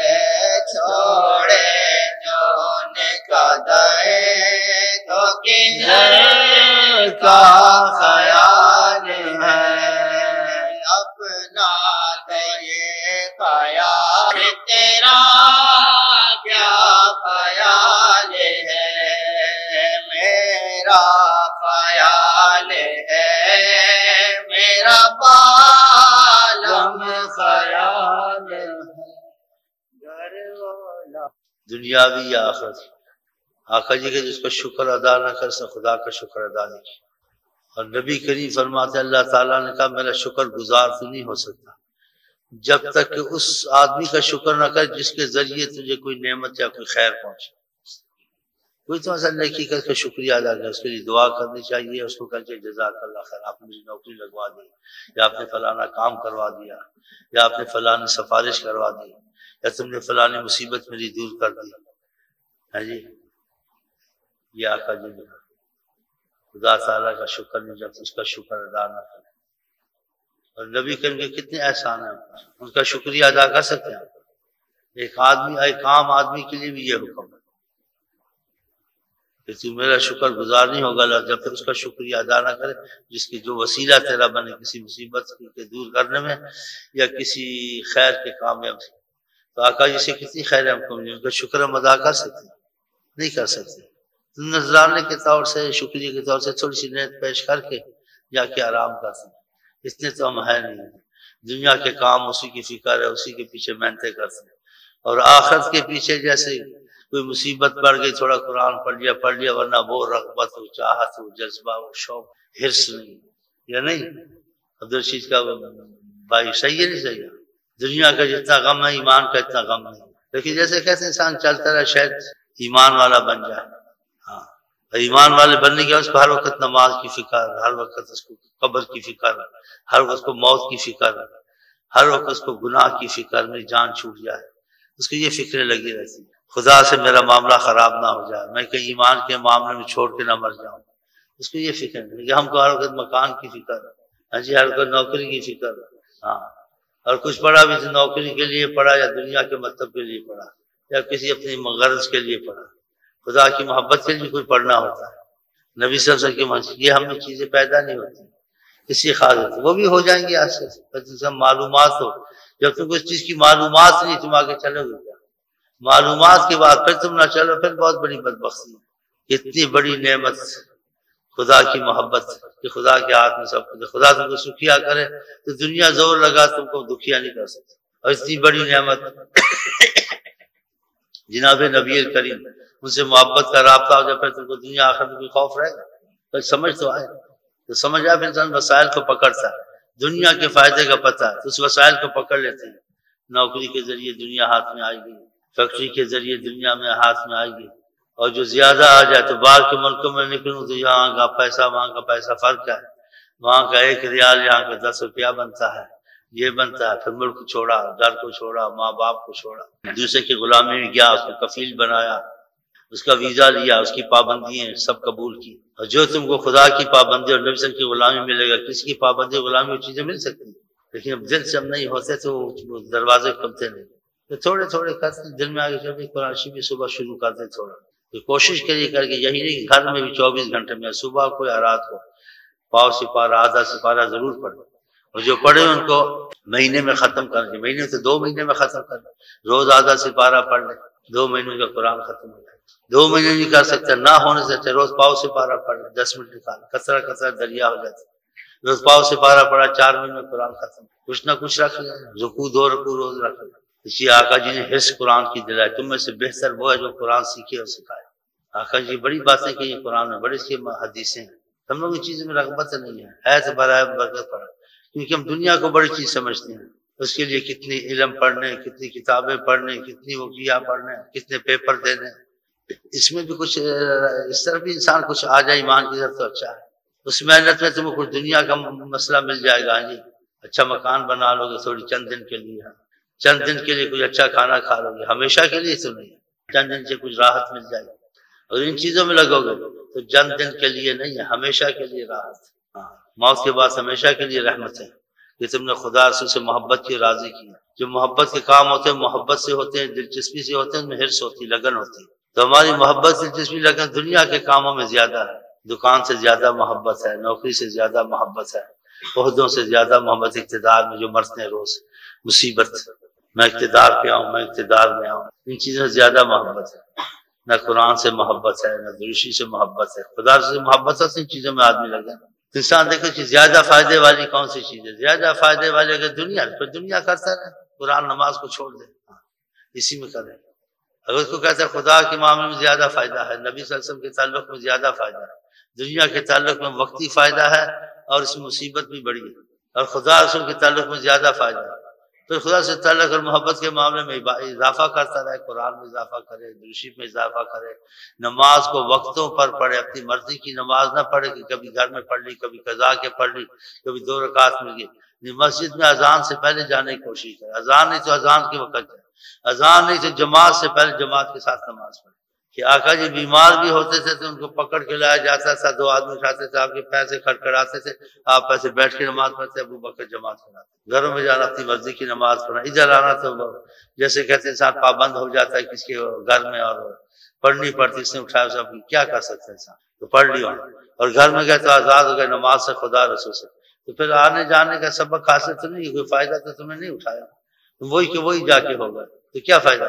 چھوڑے جو نکدے تو کدے کا خیال ہے اپنا ہے یہ خیال تیرا کیا خیال ہے میرا خیال ہے میرا عالم خیال ہے گھر والا دنیاوی یا آخرت آقا جی کہ جس کا شکر ادا نہ کر سکے خدا کا شکر ادا نہیں کیا اور نبی کریم فرماتے اللہ تعالیٰ نے کہا میرا شکر گزار تو نہیں ہو سکتا جب تک کہ اس آدمی کا شکر نہ کر جس کے ذریعے تجھے کوئی نعمت یا کوئی خیر پہنچے کوئی تو ایسا نیکی کر کے شکریہ ادا کر اس کے لیے دعا کرنی چاہیے اس کو کہہ کے جزاک اللہ خیر آپ نے مجھے نوکری لگوا دی یا آپ نے فلانا کام کروا دیا یا آپ نے فلانی سفارش کروا دی یا تم نے فلانی مصیبت میری دور کر دی ہے جی یہ آقا جی نے خدا تعالیٰ کا شکر نہیں جب اس کا شکر ادا نہ کرے اور نبی کریم کے کتنے احسان ہیں ان کا شکریہ ادا کر سکتے ہیں ایک آدمی ایک عام آدمی کے لیے بھی یہ حکم ہے کہ تو میرا شکر گزار نہیں ہوگا جب تک اس کا شکریہ ادا نہ کرے جس کی جو وسیلہ تیرا بنے کسی مصیبت کے دور کرنے میں یا کسی خیر کے کام میں تو آقا جی سے کتنی خیر ہے ہم کو ان کا شکر ہم ادا کر سکتے نہیں کر سکتے نذرانے کے طور سے شکریہ کے طور سے تھوڑی سی نیت پیش کر کے جا کے آرام کر سکتے اتنے تو ہم ہے نہیں دنیا کے کام اسی کی فکر ہے اسی کے پیچھے محنتیں کرتے ہیں اور آخرت کے پیچھے جیسے کوئی مصیبت پڑ گئی تھوڑا قرآن پڑھ لیا پڑھ لیا ورنہ وہ رغبت وہ چاہت وہ جذبہ وہ شوق حرص نہیں یا نہیں عبدالرشید کا بھائی صحیح ہے نہیں صحیح دنیا کا جتنا غم ہے ایمان کا اتنا غم نہیں لیکن جیسے کیسے انسان چلتا رہا شاید ایمان والا بن جائے ہاں ایمان والے بننے کے اس کو ہر وقت نماز کی فکر ہر وقت اس کو قبر کی فکر ہر وقت اس کو موت کی فکر ہر وقت اس کو گناہ کی فکر میری جان چھوٹ جائے اس کو یہ فکریں لگی رہتی خدا سے میرا معاملہ خراب نہ ہو جائے میں کہیں ایمان کے معاملے میں چھوڑ کے نہ مر جاؤں اس کو یہ فکر نہیں کہ ہم کو ہر وقت مکان کی فکر ہاں جی ہر وقت نوکری کی فکر ہاں اور کچھ پڑھا بھی تو نوکری کے لیے پڑھا یا دنیا کے مطلب کے لیے پڑھا یا کسی اپنی غرض کے لیے پڑھا خدا کی محبت کے لیے کوئی پڑھنا ہوتا ہے نبی صلی اللہ علیہ وسلم کی یہ ہمیں چیزیں پیدا نہیں ہوتی کسی خاص ہوتی وہ بھی ہو جائیں گی آج سے معلومات ہو جب تم کو اس چیز کی معلومات نہیں تم آگے چلو گے کیا معلومات کے بعد پھر تم نہ چلو پھر بہت بڑی بدبختی ہے اتنی بڑی نعمت خدا کی محبت کہ خدا کے ہاتھ میں سب کچھ، خدا تم کو سکھیا کرے تو دنیا زور لگا تم کو دکھیا نہیں کر سکتی. اور اتنی بڑی نعمت جناب نبی کریم، ان سے محبت کا رابطہ ہو جائے پھر تم کو دنیا آخر میں کوئی خوف رہے گا؟ پھر سمجھ تو آئے، تو سمجھ آئے پھر انسان وسائل کو پکڑتا ہے، دنیا کے فائدے کا پتہ ہے تو اس وسائل کو پکڑ لیتے ہیں. نوکری کے ذریعے دنیا ہاتھ میں آئے گی، فیکٹری کے ذریعے دنیا میں ہاتھ میں آئے گی، اور جو زیادہ آ جائے تو باہر کے ملکوں میں نکلوں تو یہاں کا پیسہ وہاں کا پیسہ فرق ہے، وہاں کا ایک ریال یہاں کا دس روپیہ بنتا ہے، یہ بنتا ہے. پھر ملک چھوڑا، گھر کو چھوڑا، ماں باپ کو چھوڑا، دوسرے کی غلامی میں گیا، اس کو کفیل بنایا، اس کا ویزا لیا، اس کی پابندیاں سب قبول کی. اور جو تم کو خدا کی پابندی اور نبی صلی اللہ علیہ وسلم کی غلامی ملے گا، کسی کی پابندی غلامی وہ چیزیں مل سکتی ہیں، لیکن اب دل سے ہم نہیں ہوتے تو وہ دروازے کھلتے نہیں. تو تھوڑے تھوڑے کرتے دل میں آگے چل کے قرآن شریف صبح شروع کرتے تھوڑا، تو کوشش کریے کر کے، یہی نہیں کہ گھر میں بھی چوبیس گھنٹے میں صبح کو یا رات کو پاؤ سپارہ آدھا سپارہ ضرور پڑھیں، اور جو پڑھے ان کو مہینے میں ختم کریں، مہینے سے دو مہینے میں ختم کریں، روز آدھا سپارہ پڑھ لیں، دو مہینوں کا قرآن ختم ہو جائے. دو مہینے نہیں کر سکتے، نہ ہونے سے اچھا روز پاؤ سپارہ پڑھ لیں، دس منٹ نکال، کثرہ کثرہ دریا ہو جاتا ہے. روز پاؤ سپارہ پڑھا، چار مہینے میں قرآن ختم. کچھ نہ کچھ رکھ لیں، رکوع دو رکوع روز رکھ لیں. اسی آقا جی نے حفظ قرآن کی دلائی، تم میں سے بہتر وہ ہے جو قرآن سیکھے اور سکھائے. آقا جی بڑی باتیں کہ یہ قرآن میں بڑی سی حدیثیں ہیں. ہم لوگ ان چیزوں میں رغبت نہیں ہے، ہے تو برائے برکت پڑا، کیونکہ ہم دنیا کو بڑی چیز سمجھتے ہیں. اس کے لیے کتنی علم پڑھنے، کتنی کتابیں پڑھنے، کتنی وقیہ پڑھنے، کتنے پیپر دینے. اس میں بھی کچھ اس طرح بھی انسان کچھ آ جائے ایمان کی طرف تو اچھا ہے. اس محنت میں تم کو کچھ دنیا کا مسئلہ مل جائے گا، جی اچھا مکان بنا لو گے تھوڑی چند دن کے لیے، چند دن کے لیے کچھ اچھا کھانا کھا لو گے، ہمیشہ کے لیے تو نہیں، چند دن سے کچھ راحت مل جائے گی. اور ان چیزوں میں لگو گے تو چند دن کے لیے نہیں ہے، ہمیشہ کے لیے راحت. ہاں موت کے بعد ہمیشہ کے لیے رحمت ہے کہ تم نے خدا رسول سے محبت کی راضی کی. جو محبت کے کام ہوتے ہیں محبت سے ہوتے ہیں، دلچسپی سے ہوتے ہیں، ان میں حرص ہوتی، لگن ہوتی. تو ہماری محبت دلچسپی لگن دنیا کے کاموں میں زیادہ ہے، دکان سے زیادہ محبت ہے، نوکری سے زیادہ محبت ہے، عہدوں سے زیادہ محبت، اقتدار میں جو مرتے ہیں روز مصیبت، میں اقتدار پہ آؤں، میں اقتدار میں آؤں، ان چیزوں سے زیادہ محبت ہے. نہ قرآن سے محبت ہے، نہ درشی سے محبت ہے، خدا سے محبت ہے. ان چیزوں میں آدمی لگا. انسان دیکھو کہ زیادہ فائدے والی کون سی چیز ہے، زیادہ فائدے والی اگر دنیا، پھر دنیا کرتا رہے، قرآن نماز کو چھوڑ دے، اسی میں کرے. اگر اس کو کہتا ہے خدا کے معاملے میں زیادہ فائدہ ہے، نبی صلی اللہ علیہ وسلم کے تعلق میں زیادہ فائدہ ہے، دنیا کے تعلق میں وقتی فائدہ ہے اور اس میں مصیبت بھی بڑی ہے، اور خدا رسول کے تعلق میں زیادہ فائدہ ہے، پھر خدا سے تعلق اور محبت کے معاملے میں اضافہ کرتا رہے، قرآن میں اضافہ کرے، درشی میں اضافہ کرے، نماز کو وقتوں پر پڑھے، اپنی مرضی کی نماز نہ پڑھے کہ کبھی گھر میں پڑھ لی، کبھی قضا کے پڑھ لی، کبھی دو رکعت مل گئی. مسجد میں اذان سے پہلے جانے کی کوشش کرے، اذان نہیں تو اذان کے وقت جائے، اذان نہیں تو جماعت سے پہلے جماعت کے ساتھ نماز پڑھے. کہ آقا جی بیمار بھی ہوتے تھے تو ان کو پکڑ کے لایا جاتا تھا، دو آدمی اٹھاتے تھے، آپ کے پیسے کھڑکھڑاتے تھے، آپ پیسے بیٹھ کے نماز پڑھتے، ابو بکر جماعت پڑھاتے. گھروں میں جانا اپنی مرضی کی نماز پڑھنا، ادھر آنا تو جیسے کہتے ہیں انسان پابند ہو جاتا ہے کسی کے گھر میں، اور پڑھنی پڑتی، اس نے اٹھایا سب کیا کر سکتے ہیں انسان، تو پڑھ لیا. اور گھر میں گئے تو آزاد ہو گئے نماز سے، خدا رسول سے. تو پھر آنے جانے کا سبق حاصل تو نہیں، کوئی فائدہ تو تم نے نہیں اٹھایا، وہی کہ وہی جا کے ہوگا تو کیا فائدہ.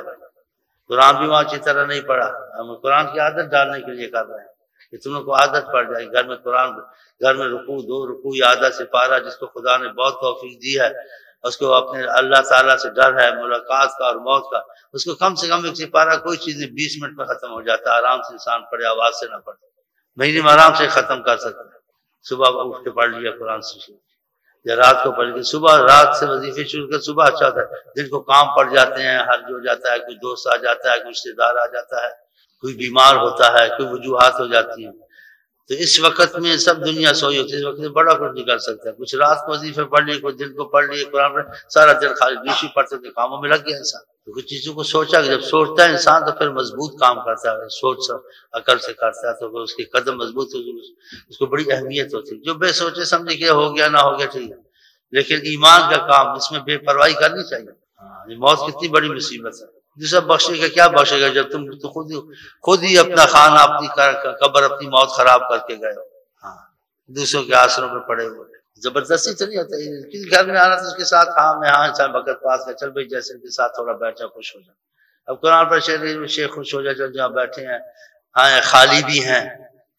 قرآن بھی وہاں اچھی طرح نہیں پڑھا، ہم قرآن کی عادت ڈالنے کے لیے کر رہے ہیں کہ تم لوگ کو عادت پڑ جائے گھر میں قرآن، گھر میں رکوع دو رکوع یا آدھا سپارہ، جس کو خدا نے بہت توفیق دی ہے، اس کو اپنے اللہ تعالیٰ سے ڈر ہے ملاقات کا اور موت کا، اس کو کم سے کم ایک سپارہ کوئی چیز نہیں بیس منٹ میں ختم ہو جاتا ہے، آرام سے انسان پڑھے، آواز سے نہ پڑھے، مہینے میں آرام سے ختم کر سکتا ہے. صبح اٹھ کے پڑھ لیا قرآن سے، یا رات کو پڑھ کے، صبح رات سے وظیفے شروع کر، صبح اچھا ہوتا ہے. دن کو کام پڑ جاتے ہیں، حرج ہو جاتا ہے، کوئی دوست آ جاتا ہے، کوئی رشتے دار آ جاتا ہے، کوئی بیمار ہوتا ہے، کوئی وجوہات ہو جاتی ہیں، تو اس وقت میں سب دنیا سوئی ہوتی ہے، اس وقت میں بڑا کچھ نہیں کر سکتا. کچھ رات کو وظیفے پڑھ لیے، کوئی دن کو پڑھ لیے قرآن پڑھ، سارا دن خالی بیشی پڑھتے تھے، کاموں میں لگ گیا انسان. تو کچھ چیزوں کو سوچا کہ جب سوچتا ہے انسان تو پھر مضبوط کام کرتا ہے، سوچ سب عقل سے کرتا ہے تو اس کے قدم مضبوط ہوتی ہے، اس کو بڑی اہمیت ہوتی ہے. جو بے سوچے سمجھے کہ ہو گیا نہ ہو گیا ٹھیک ہے، لیکن ایمان کا کام اس میں بے پرواہی کرنی چاہیے. ہاں موت کتنی بڑی مصیبت ہے، دوسرا بخشے گا کیا بخشے گا جب تم تو خود ہی خود ہی اپنا خانہ، اپنی قبر، اپنی موت خراب کر کے گئے ہو. ہاں دوسروں کے آسروں میں پڑے ہوئے، زبردستی تو نہیں ہوتا. کسی گھر میں آنا تو اس کے ساتھ ہاں میں ہاں انسان وقت پاس کر، چل بھائی جیسے ان کے ساتھ تھوڑا بیٹھ جا، خوش ہو جا. اب قرآن پر شیخ شیخ خوش ہو جا، چل جہاں بیٹھے ہیں، ہاں خالی بھی ہیں،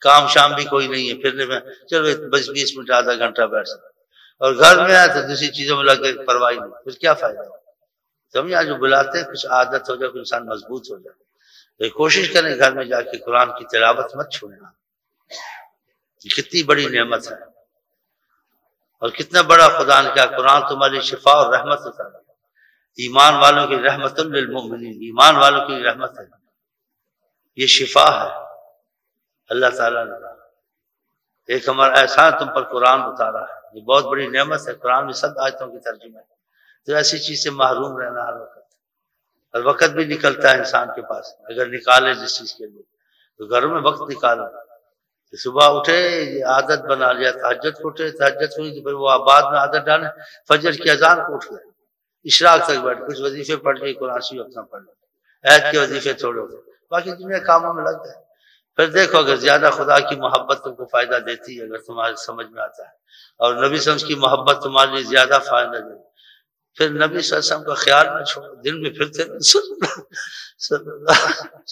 کام شام بھی کوئی نہیں ہے، پھرنے میں چلو بس بیس منٹ آدھا گھنٹہ بیٹھ سکتے، اور گھر میں آئے تو دوسری چیزوں میں لگ کے پرواہ نہیں، پھر کیا فائدہ؟ سمجھا، جو بلاتے ہیں کچھ عادت ہو جائے، کچھ انسان مضبوط ہو جائے. تو کوشش کریں گھر میں جا کے قرآن کی تلاوت مت چھوڑنا، کتنی بڑی نعمت ہے، اور کتنا بڑا خدا نے کہا قرآن تمہاری شفا اور رحمت ہوتا ہے، ایمان والوں کی رحمت للمؤمنین، ایمان والوں کی رحمت ہے، یہ شفا ہے. اللہ تعالیٰ نے کہا ایک ہمارا احسان تم پر قرآن اتارا ہے، یہ بہت بڑی نعمت ہے. قرآن میں سب آیتوں کی ترجمہ ہے، تو ایسی چیز سے محروم رہنا ہر وقت، اور وقت بھی نکلتا ہے انسان کے پاس، اگر نکالے جس چیز کے لیے تو گھروں میں وقت نکالو. صبح اٹھے عادت بنا لیا تہجد کو، اٹھے تہجد کو نہیں، پھر وہ بعد میں عادت ڈالے فجر کی اذان کو اٹھ گئے، اشراق تک بیٹھ کچھ وظیفے پڑھ لے، قرآن شریف اپنا پڑھ لے، عید کے وظیفے تھوڑے ہوتے، باقی دنیا کاموں میں لگ گئے. پھر دیکھو اگر زیادہ خدا کی محبت تم کو فائدہ دیتی ہے، اگر تمہارے سمجھ میں آتا ہے، اور نبی صلی اللہ علیہ وسلم کی محبت تمہارے لیے زیادہ فائدہ دے، پھر نبی صلی اللہ علیہ وسلم کا خیال نہ چھوڑو، دل میں پھرتے صلی اللہ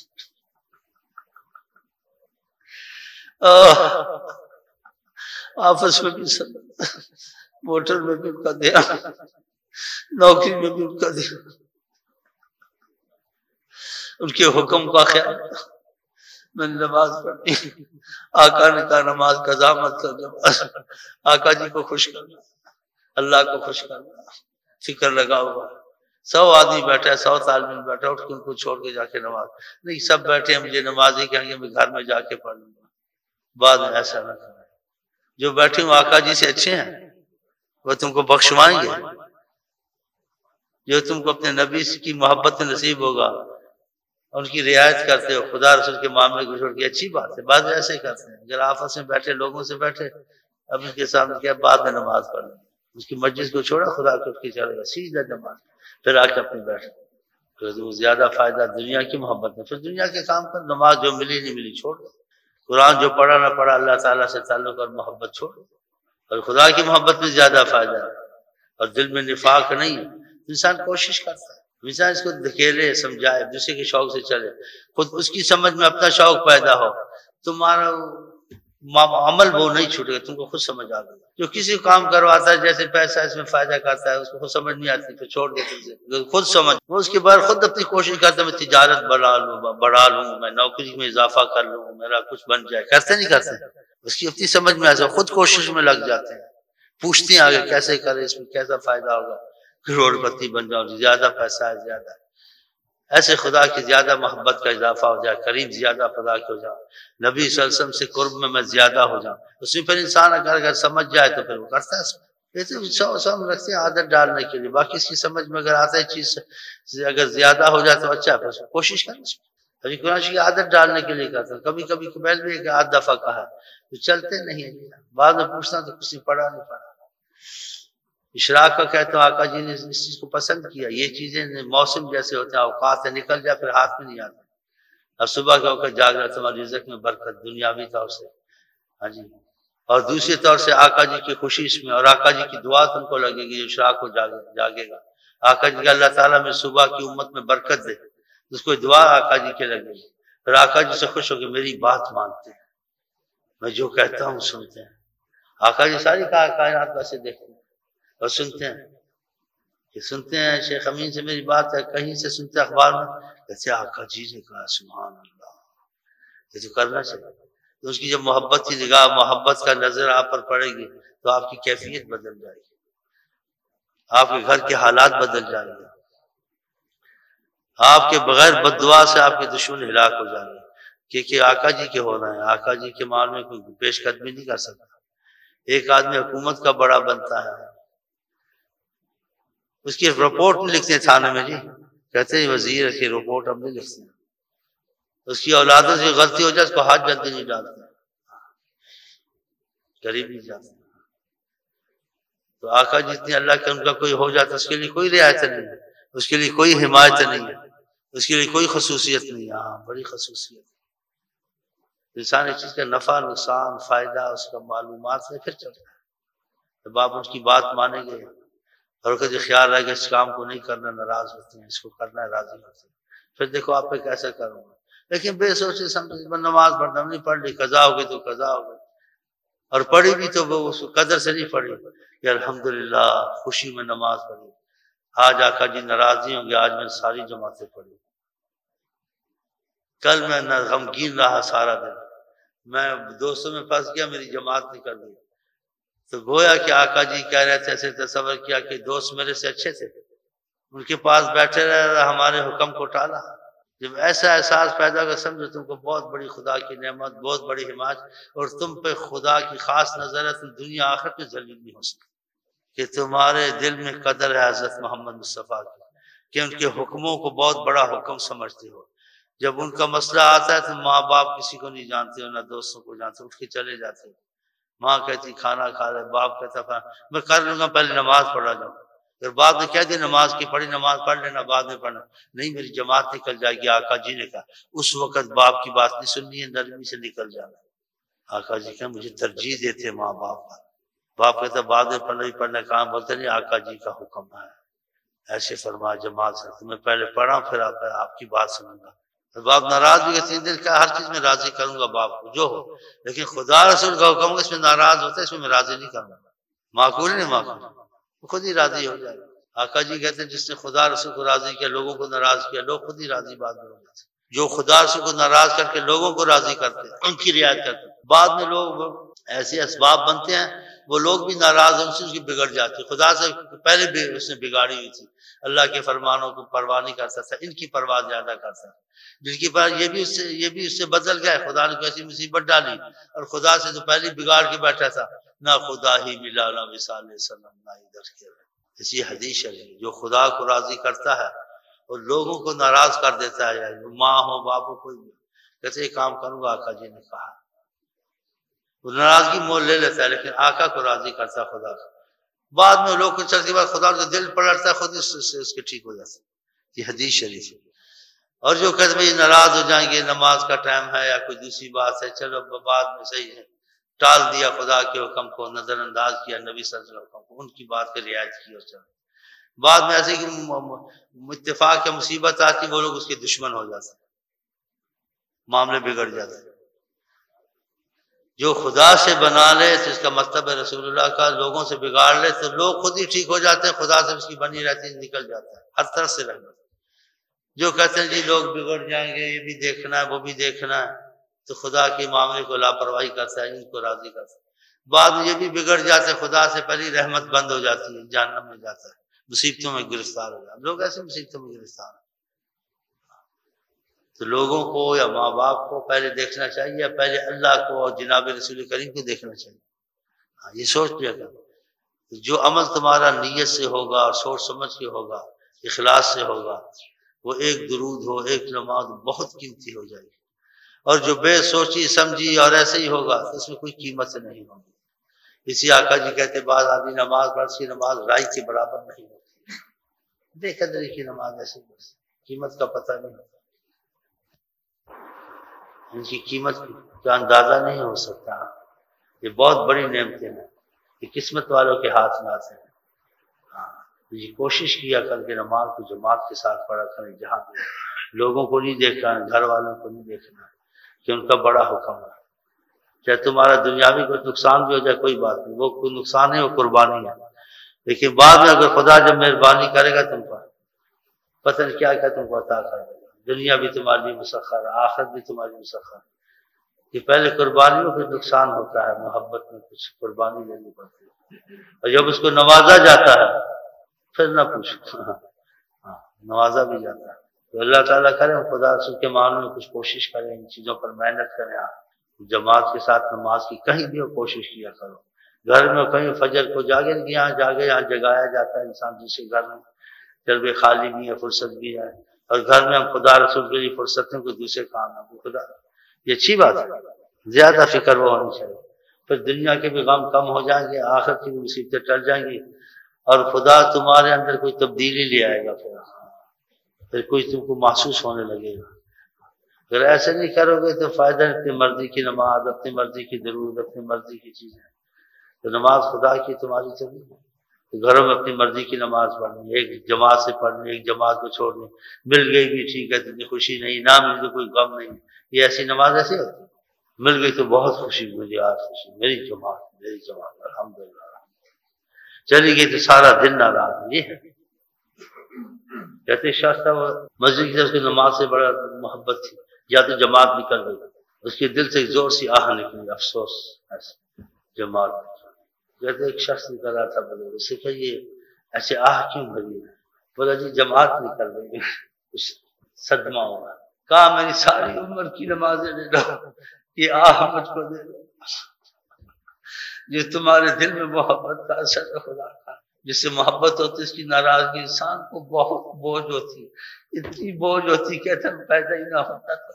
آفس میں بھی صلی اللہ، موٹر میں بھی ان کا دھیان، نوکری میں بھی ان کا دھیان، ان کے حکم کا خیال. میں نے نماز پڑھی، آقا نے کہا نماز قضا مت کر، نماز آقا جی کو خوش کرنا، اللہ کو خوش کرنا، فکر لگا ہوا. سو آدمی بیٹھا ہے، سو طالب بیٹھا، اٹھ کے ان کو چھوڑ کے جا کے نماز نہیں، سب بیٹھے ہیں، مجھے نماز ہی کہیں گے، میں گھر میں جا کے پڑھ لوں گا. بعد میں ایسا نہ کرنا، جو بیٹھے ہوں آقا جی سے اچھے ہیں وہ تم کو بخشوائیں گے، جو تم کو اپنے نبی کی محبت نصیب ہوگا، ان کی رعایت کرتے ہو، خدا رسول کے معاملے کو چھوڑ کے، اچھی بات ہے. بعض ایسے کرتے ہیں، اگر آفس میں بیٹھے لوگوں سے بیٹھے، اب ان کے سامنے کیا بعد میں نماز پڑھ لیں، اس کی مجلس کو چھوڑا، خدا کو اٹھ کے چلے گا سیدھا نماز، پھر آ کے اپنی بیٹھ، پھر زیادہ فائدہ دنیا کی محبت میں، پھر دنیا کے کام کر، نماز جو ملی نہیں ملی چھوڑ دو، قرآن جو پڑھا نہ پڑھا، اللہ تعالیٰ سے تعلق اور محبت چھوڑ دو، اور خدا کی محبت میں زیادہ فائدہ ہے، اور دل میں نفاق نہیں ہے. انسان کوشش کرتا ہے، انسان اس کو دھکیلے سمجھائے، دوسرے کے شوق سے چلے، خود اس کی سمجھ میں اپنا شوق پیدا ہو، تمہارا عمل وہ نہیں چھوٹے گا، تم کو خود سمجھ آ گئی. جو کسی کو کام کرواتا ہے، جیسے پیسہ اس میں فائدہ کرتا ہے، اس کو خود سمجھ نہیں آتی، پھر چھوڑ دیتے، خود سمجھ، وہ اس کے بعد خود اپنی کوشش کرتا ہے، میں تجارت بڑھا لوں بڑھا لوں میں نوکری میں اضافہ کر لوں، میرا کچھ بن جائے، کرتے نہیں کرتے، اس کی اپنی سمجھ میں ایسا، خود کوشش میں لگ جاتے ہیں، پوچھتے ہیں آگے کیسے کرے، اس میں کیسا فائدہ ہوگا، کروڑ پتی بن جاؤ، زیادہ پیسہ ہے زیادہ، ایسے خدا کی زیادہ محبت کا اضافہ ہو جائے، قریب زیادہ خدا کے ہو جاؤ، نبی صلی اللہ علیہ وسلم سے قرب میں میں زیادہ ہو جاؤں، اس میں پھر انسان اگر اگر سمجھ جائے تو پھر وہ کرتا ہے. اس میں یہ تو سو سو رکھتے ہیں عادت ڈالنے کے لیے، باقی اس کی سمجھ میں اگر آتا ہے چیز اگر زیادہ ہو جائے تو اچھا، پھر کوشش کریں، ابھی قرآن کی عادت ڈالنے کے لیے کرتا ہوں. کبھی کبھی میں بھی ایک آدھ دفعہ کہا تو چلتے نہیں ہیں، بعد میں پوچھتا تو کسی پڑھا نہیں پڑھا. اشراق کا کہتا ہوں آقا جی نے اس چیز کو پسند کیا، یہ چیزیں موسم جیسے ہوتے ہیں، اوقات نکل جائے پھر ہاتھ میں نہیں آتے. اب صبح کا وقت جاگ رہا تمہاری رزق میں برکت دنیاوی طور سے، ہاں جی، اور دوسری طور سے آقا جی کی خوشی اس میں، اور آقا جی کی دعا تم کو لگے گی، اشراق کو جاگے گا. آقا جی کا اللہ تعالیٰ میں صبح کی امت میں برکت دے، اس کو دعا آقا جی کے لگے گی، پھر آقا جی سے خوش ہو کہ میری بات مانتے ہیں، میں جو کہتا ہوں سنتے ہیں. آقا جی ساری کائنات ویسے دیکھتے ہیں اور سنتے ہیں، کہ سنتے ہیں شیخ امین سے میری بات ہے، کہیں سے سنتے اخبار میں، کہتے آقا جی نے کہا سبحان اللہ، یہ تو کرنا چاہیے. تو اس کی جب محبت کی نگاہ، محبت کا نظر آپ پر پڑے گی تو آپ کی کیفیت بدل جائے گی، آپ کے گھر کے حالات بدل جائیں گے، آپ کے بغیر بد دعا سے آپ کے دشمن ہلاک ہو جائیں گے، کیونکہ آقا جی کے ہونا ہے. آقا جی کے مال میں کوئی پیش قدمی نہیں کر سکتا. ایک آدمی حکومت کا بڑا بنتا ہے، اس کی رپورٹ نہیں لکھتے تھانے میں، جی کہتے ہیں وزیر کی رپورٹ ہم نہیں لکھتے، اس کی اولادوں سے غلطی ہو جائے اس کو ہاتھ جلدی نہیں ڈالتے، قریب نہیں جاتے. تو آقا جتنی اللہ کے ان کا کوئی ہو جاتا اس کے لیے کوئی رعایت نہیں ہے، اس کے لیے کوئی حمایت نہیں ہے، اس کے لیے کوئی خصوصیت نہیں ہے. ہاں بڑی خصوصیت، انسان اس چیز کا نفع نقصان فائدہ اس کا معلومات سے پھر چلتا ہے. جب آپ اس کی بات مانیں گے اور کبھی خیال رہے گا اس کام کو نہیں کرنا، ناراض ہوتے ہیں، اس کو کرنا ہے راضی ہوتے ہیں، پھر دیکھو آپ پہ کیسا کروں گا. لیکن بے سوچے سمجھے نماز پڑھنا نہیں پڑھ لی، قضا ہو گئی تو قضا ہو گئی، اور پڑھی بھی تو وہ اس قدر سے نہیں پڑھی کہ الحمدللہ خوشی میں نماز پڑھی، آج آقا جی ناراض نہیں ہوں گے، آج میں نے ساری جماعتیں پڑھی، کل میں نہ غمگین رہا سارا دن، میں دوستوں میں پھنس گیا، میری جماعت نکل گئی، تو گویا کہ آقا جی کہہ رہے تھے، ایسے تصور کیا کہ دوست میرے سے اچھے تھے، ان کے پاس بیٹھے رہے، ہمارے حکم کو ٹالا۔ جب ایسا احساس پیدا کر سمجھو تم کو بہت بڑی خدا کی نعمت، بہت بڑی حمایت، اور تم پہ خدا کی خاص نظر ہے، تم دنیا آخرت میں ذلیل نہیں ہو سکتے، کہ تمہارے دل میں قدر ہے حضرت محمد مصطفیٰ کی، کہ ان کے حکموں کو بہت بڑا حکم سمجھتے ہو۔ جب ان کا مسئلہ آتا ہے تو ماں باپ کسی کو نہیں جانتے ہو، نہ دوستوں کو جانتے، اٹھ کے چلے جاتے ہو، ماں کہتی کھانا کھا رہے، باپ کہتا میں کر لوں گا، پہلے نماز پڑھا جاؤں، پھر بعد میں کہہ دی نماز کی پڑھی، نماز پڑھ لینا، بعد میں پڑھنا، نہیں میری جماعت نکل جائے گی، آقا جی نے کہا، اس وقت باپ کی بات نہیں سننی ہے، نرمی سے نکل جانا۔ آقا جی کہ مجھے ترجیح دیتے ماں باپ کا، باپ کہتا بعد میں پڑھنا ہی پڑھنا، کہاں بولتے نہیں آقا جی کا حکم ہے، ایسے فرما جماعت سے میں پہلے پڑھا پھر آپ آپ کی بات سنوں گا، باپ ناراض بھی تین دن کا، ہر چیز میں راضی کروں گا باپ کو جو ہو، لیکن خدا رسول کا حکم اس میں ناراض ہوتا ہے، اس میں میں راضی نہیں کروں گا، معقول نہیں معقول، خود ہی راضی ہو جائے گا۔ آقا جی کہتے ہیں جس نے خدا رسول کو راضی کیا، لوگوں کو ناراض کیا، لوگ خود ہی راضی بعد میں ہو جاتے ہیں۔ جو خدا رسول کو ناراض کر کے لوگوں کو راضی کرتے ہیں، ان کی رعایت کرتے ہیں، بعد میں لوگ ایسے اسباب بنتے ہیں، وہ لوگ بھی ناراض ہیں، ان سے اس کی بگڑ جاتی ہے، خدا سے پہلے بھی اس نے بگاڑی ہوئی تھی، اللہ کے فرمانوں کو پرواہ نہیں کرتا تھا، ان کی پرواہ زیادہ کرتا ہے، جن کی پر یہ بھی اس سے یہ بھی اس سے بدل گیا، خدا نے ایسی مصیبت ڈالی، اور خدا سے تو پہلے بگاڑ کے بیٹھا تھا، نہ خدا ہی ملا نہ وصال سلام نہ ادھر کے۔ اسی حدیث ہے جو خدا کو راضی کرتا ہے اور لوگوں کو ناراض کر دیتا ہے، ماں ہو باپ ہو کوئی بھی، کیسے کام کروں گا آقا جی نے کہا، وہ ناراضگی مول لے لیتا ہے، لیکن آقا کو راضی کرتا ہے خدا کا، بعد میں لوگ کچھ چلنے کے بعد خدا کا دل پلٹتا ہے، خود اس سے اس کے ٹھیک ہو جاتا ہے، یہ حدیث شریف ہے۔ اور جو کہتے ہیں ناراض ہو جائیں گے، نماز کا ٹائم ہے یا کوئی دوسری بات ہے، چلو بعد میں صحیح ہے، ٹال دیا خدا کے حکم کو، نظر انداز کیا نبی صلی اللہ علیہ وسلم کے حکم کو، ان کی بات کی رعایت کی، اور چلو بعد میں ایسے کہ اتفاق یا مصیبت آتی، وہ لوگ اس کے دشمن ہو جاتے ہیں، معاملے بگڑ جاتے ہیں۔ جو خدا سے بنا لے تو اس کا مطلب ہے رسول اللہ کا، لوگوں سے بگاڑ لے تو لوگ خود ہی ٹھیک ہو جاتے ہیں، خدا سے اس کی بنی رہتی ہے، نکل جاتا ہے، ہر طرف سے رہنا۔ جو کہتے ہیں جی لوگ بگڑ جائیں گے، یہ بھی دیکھنا ہے وہ بھی دیکھنا ہے، تو خدا کے معاملے کو لاپرواہی کرتا ہے، ان کو راضی کرتا ہے، بعد میں یہ بھی بگڑ جاتے ہیں، خدا سے پہلی رحمت بند ہو جاتی ہے، جہنم میں جاتا ہے، مصیبتوں میں گرفتار ہو جاتا ہے، لوگ ایسے مصیبتوں میں گرفتار ہیں۔ تو لوگوں کو یا ماں باپ کو پہلے دیکھنا چاہیے، پہلے اللہ کو اور جناب رسول کریم کو دیکھنا چاہیے، ہاں یہ سوچ لیا کرو، جو عمل تمہارا نیت سے ہوگا اور سوچ سمجھ کے ہوگا، اخلاص سے ہوگا، وہ ایک درود ہو، ایک نماز بہت قیمتی ہو جائے گی، اور جو بے سوچی سمجھی اور ایسے ہی ہوگا تو اس میں کوئی قیمت نہیں ہوگی۔ اسی آقا جی کہتے بعض آدمی نماز پڑھ کی نماز رائی کے برابر نہیں ہوتی، بے قدری کی نماز ایسی بس قیمت کا پتہ نہیں ہوتا، ان کی قیمت کا اندازہ نہیں ہو سکتا، یہ بہت بڑی نعمتیں ہیں، یہ قسمت والوں کے ہاتھ میں آتے ہیں۔ یہ کوشش کیا کر کے نماز کو جماعت کے ساتھ پڑھا کریں، جہاں بھی لوگوں کو نہیں دیکھنا، گھر والوں کو نہیں دیکھنا، کہ ان کا بڑا حکم ہے، چاہے تمہارا دنیاوی کوئی نقصان بھی ہو جائے کوئی بات نہیں، وہ کوئی نقصان ہے، وہ قربانی ہے، لیکن بعد میں اگر خدا جب مہربانی کرے گا تم پر، پتہ نہیں کیا کیا تم کو عطا کر دے گا، دنیا بھی تمہارے لیے مسخر ہے، آخرت بھی تمہاری مسخر ہے، کہ پہلے قربانی میں کچھ نقصان ہوتا ہے، محبت میں کچھ قربانی لینی پڑتی ہے، اور جب اس کو نوازا جاتا ہے پھر نہ پوچھو، ہاں نوازا بھی جاتا ہے، تو اللہ تعالیٰ کرے خدا رسول کے معنوں میں کچھ کوشش کریں، ان چیزوں پر محنت کریں، جماعت کے ساتھ نماز کی کہیں بھی ہو کوشش کیا کرو، گھر میں کہیں فجر کو جاگے کہ یہاں جاگے یہاں جگایا جاتا ہے انسان جسے گھر میں جلوے خالی بھی ہے، فرصت بھی ہے، اور گھر میں ہم خدا رسول کے لیے فرصت ہیں، کوئی دوسرے کام ہے، خدا یہ اچھی بات ہے، زیادہ فکر وہ ہونی چاہیے، پھر دنیا کے بھی غم کم ہو جائیں گے، آخر کی بھی مصیبتیں ٹل جائیں گی، اور خدا تمہارے اندر کوئی تبدیلی لے آئے گا، پھر پھر کوئی تم کو محسوس ہونے لگے گا۔ اگر ایسے نہیں کرو گے تو فائدہ اپنی مرضی کی نماز، اپنی مرضی کی درود، اپنی مرضی کی چیزیں، تو نماز خدا کی تمہاری چلی، تو گھروں میں اپنی مرضی کی نماز پڑھنی، ایک جماعت سے پڑھنی، ایک جماعت کو چھوڑنی، مل گئی بھی ٹھیک ہے، تجھے خوشی نہیں، نہ مل تو کوئی غم نہیں، یہ ایسی نماز ایسی ہوتی ہے؟ مل گئی تو بہت خوشی، مجھے آج خوشی، میری جماعت میری جماعت الحمدللہ، چلی گئی تو سارا دن ناراض، یہ ہے۔ کہتے شاہ صاحب مسجد کی طرف سے نماز سے بڑا محبت تھی، یا تو جماعت نکل گئی، اس کے دل سے ایک زور سی آہ نکلی، افسوس ایسے جماعت۔ کہتے ایک شخص نکل رہا تھا بولے، اس سے کہا یہ ایسے آہ کیوں بھری ہے؟ بولا جی جماعت نکل گئی، کچھ صدمہ ہوگا۔ کہا میری ساری عمر کی نمازیں لے لو، یہ آہ مجھ کو دے دو، جس تمہارے دل میں محبت کا اثر ہے خدا کا، جس سے محبت ہوتی اس کی ناراضگی انسان کو بہت بوجھ ہوتی، اتنی بوجھ ہوتی کہتے میں پیدا ہی نہ ہوتا تو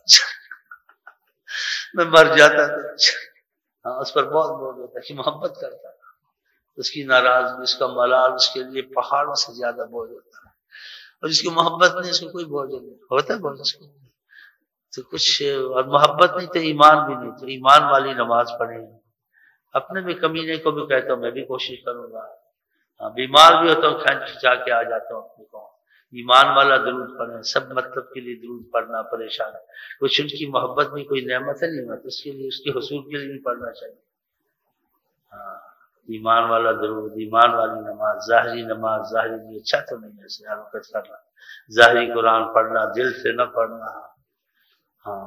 میں مر جاتا تھا، ہاں اس پر بہت بوجھ ہوتا ہے کہ محبت کرتا، اس کی ناراضگی، اس کا ملال اس کے لیے پہاڑوں سے زیادہ بوجھ ہوتا ہے، اور جس کی محبت نہیں اس کو کوئی بوجھ نہیں ہوتا ہے، بوجھ اس کو تو کچھ، اور محبت نہیں تو ایمان بھی نہیں، تو ایمان والی نماز پڑھیں۔ اپنے بھی کمینے کو بھی کہتا ہوں میں بھی کوشش کروں گا، ہاں بیمار بھی ہوتا ہوں کھینچ کھچا کے آ جاتا ہوں اپنے کو، ایمان والا درود پڑھیں، سب مطلب کے لیے درود پڑھنا پریشان ہے، کچھ ان کی محبت میں کوئی نعمت ہے نہیں، تو اس کے لیے اس کے حصول کے لیے بھی پڑھنا چاہیے، ہاں ایمان والا درود، ایمان والی نماز، ظاہری نماز، ظاہری بھی اچھا تو نہیں ہے حرکت کرنا، ظاہری قرآن پڑھنا، دل سے نہ پڑھنا، ہاں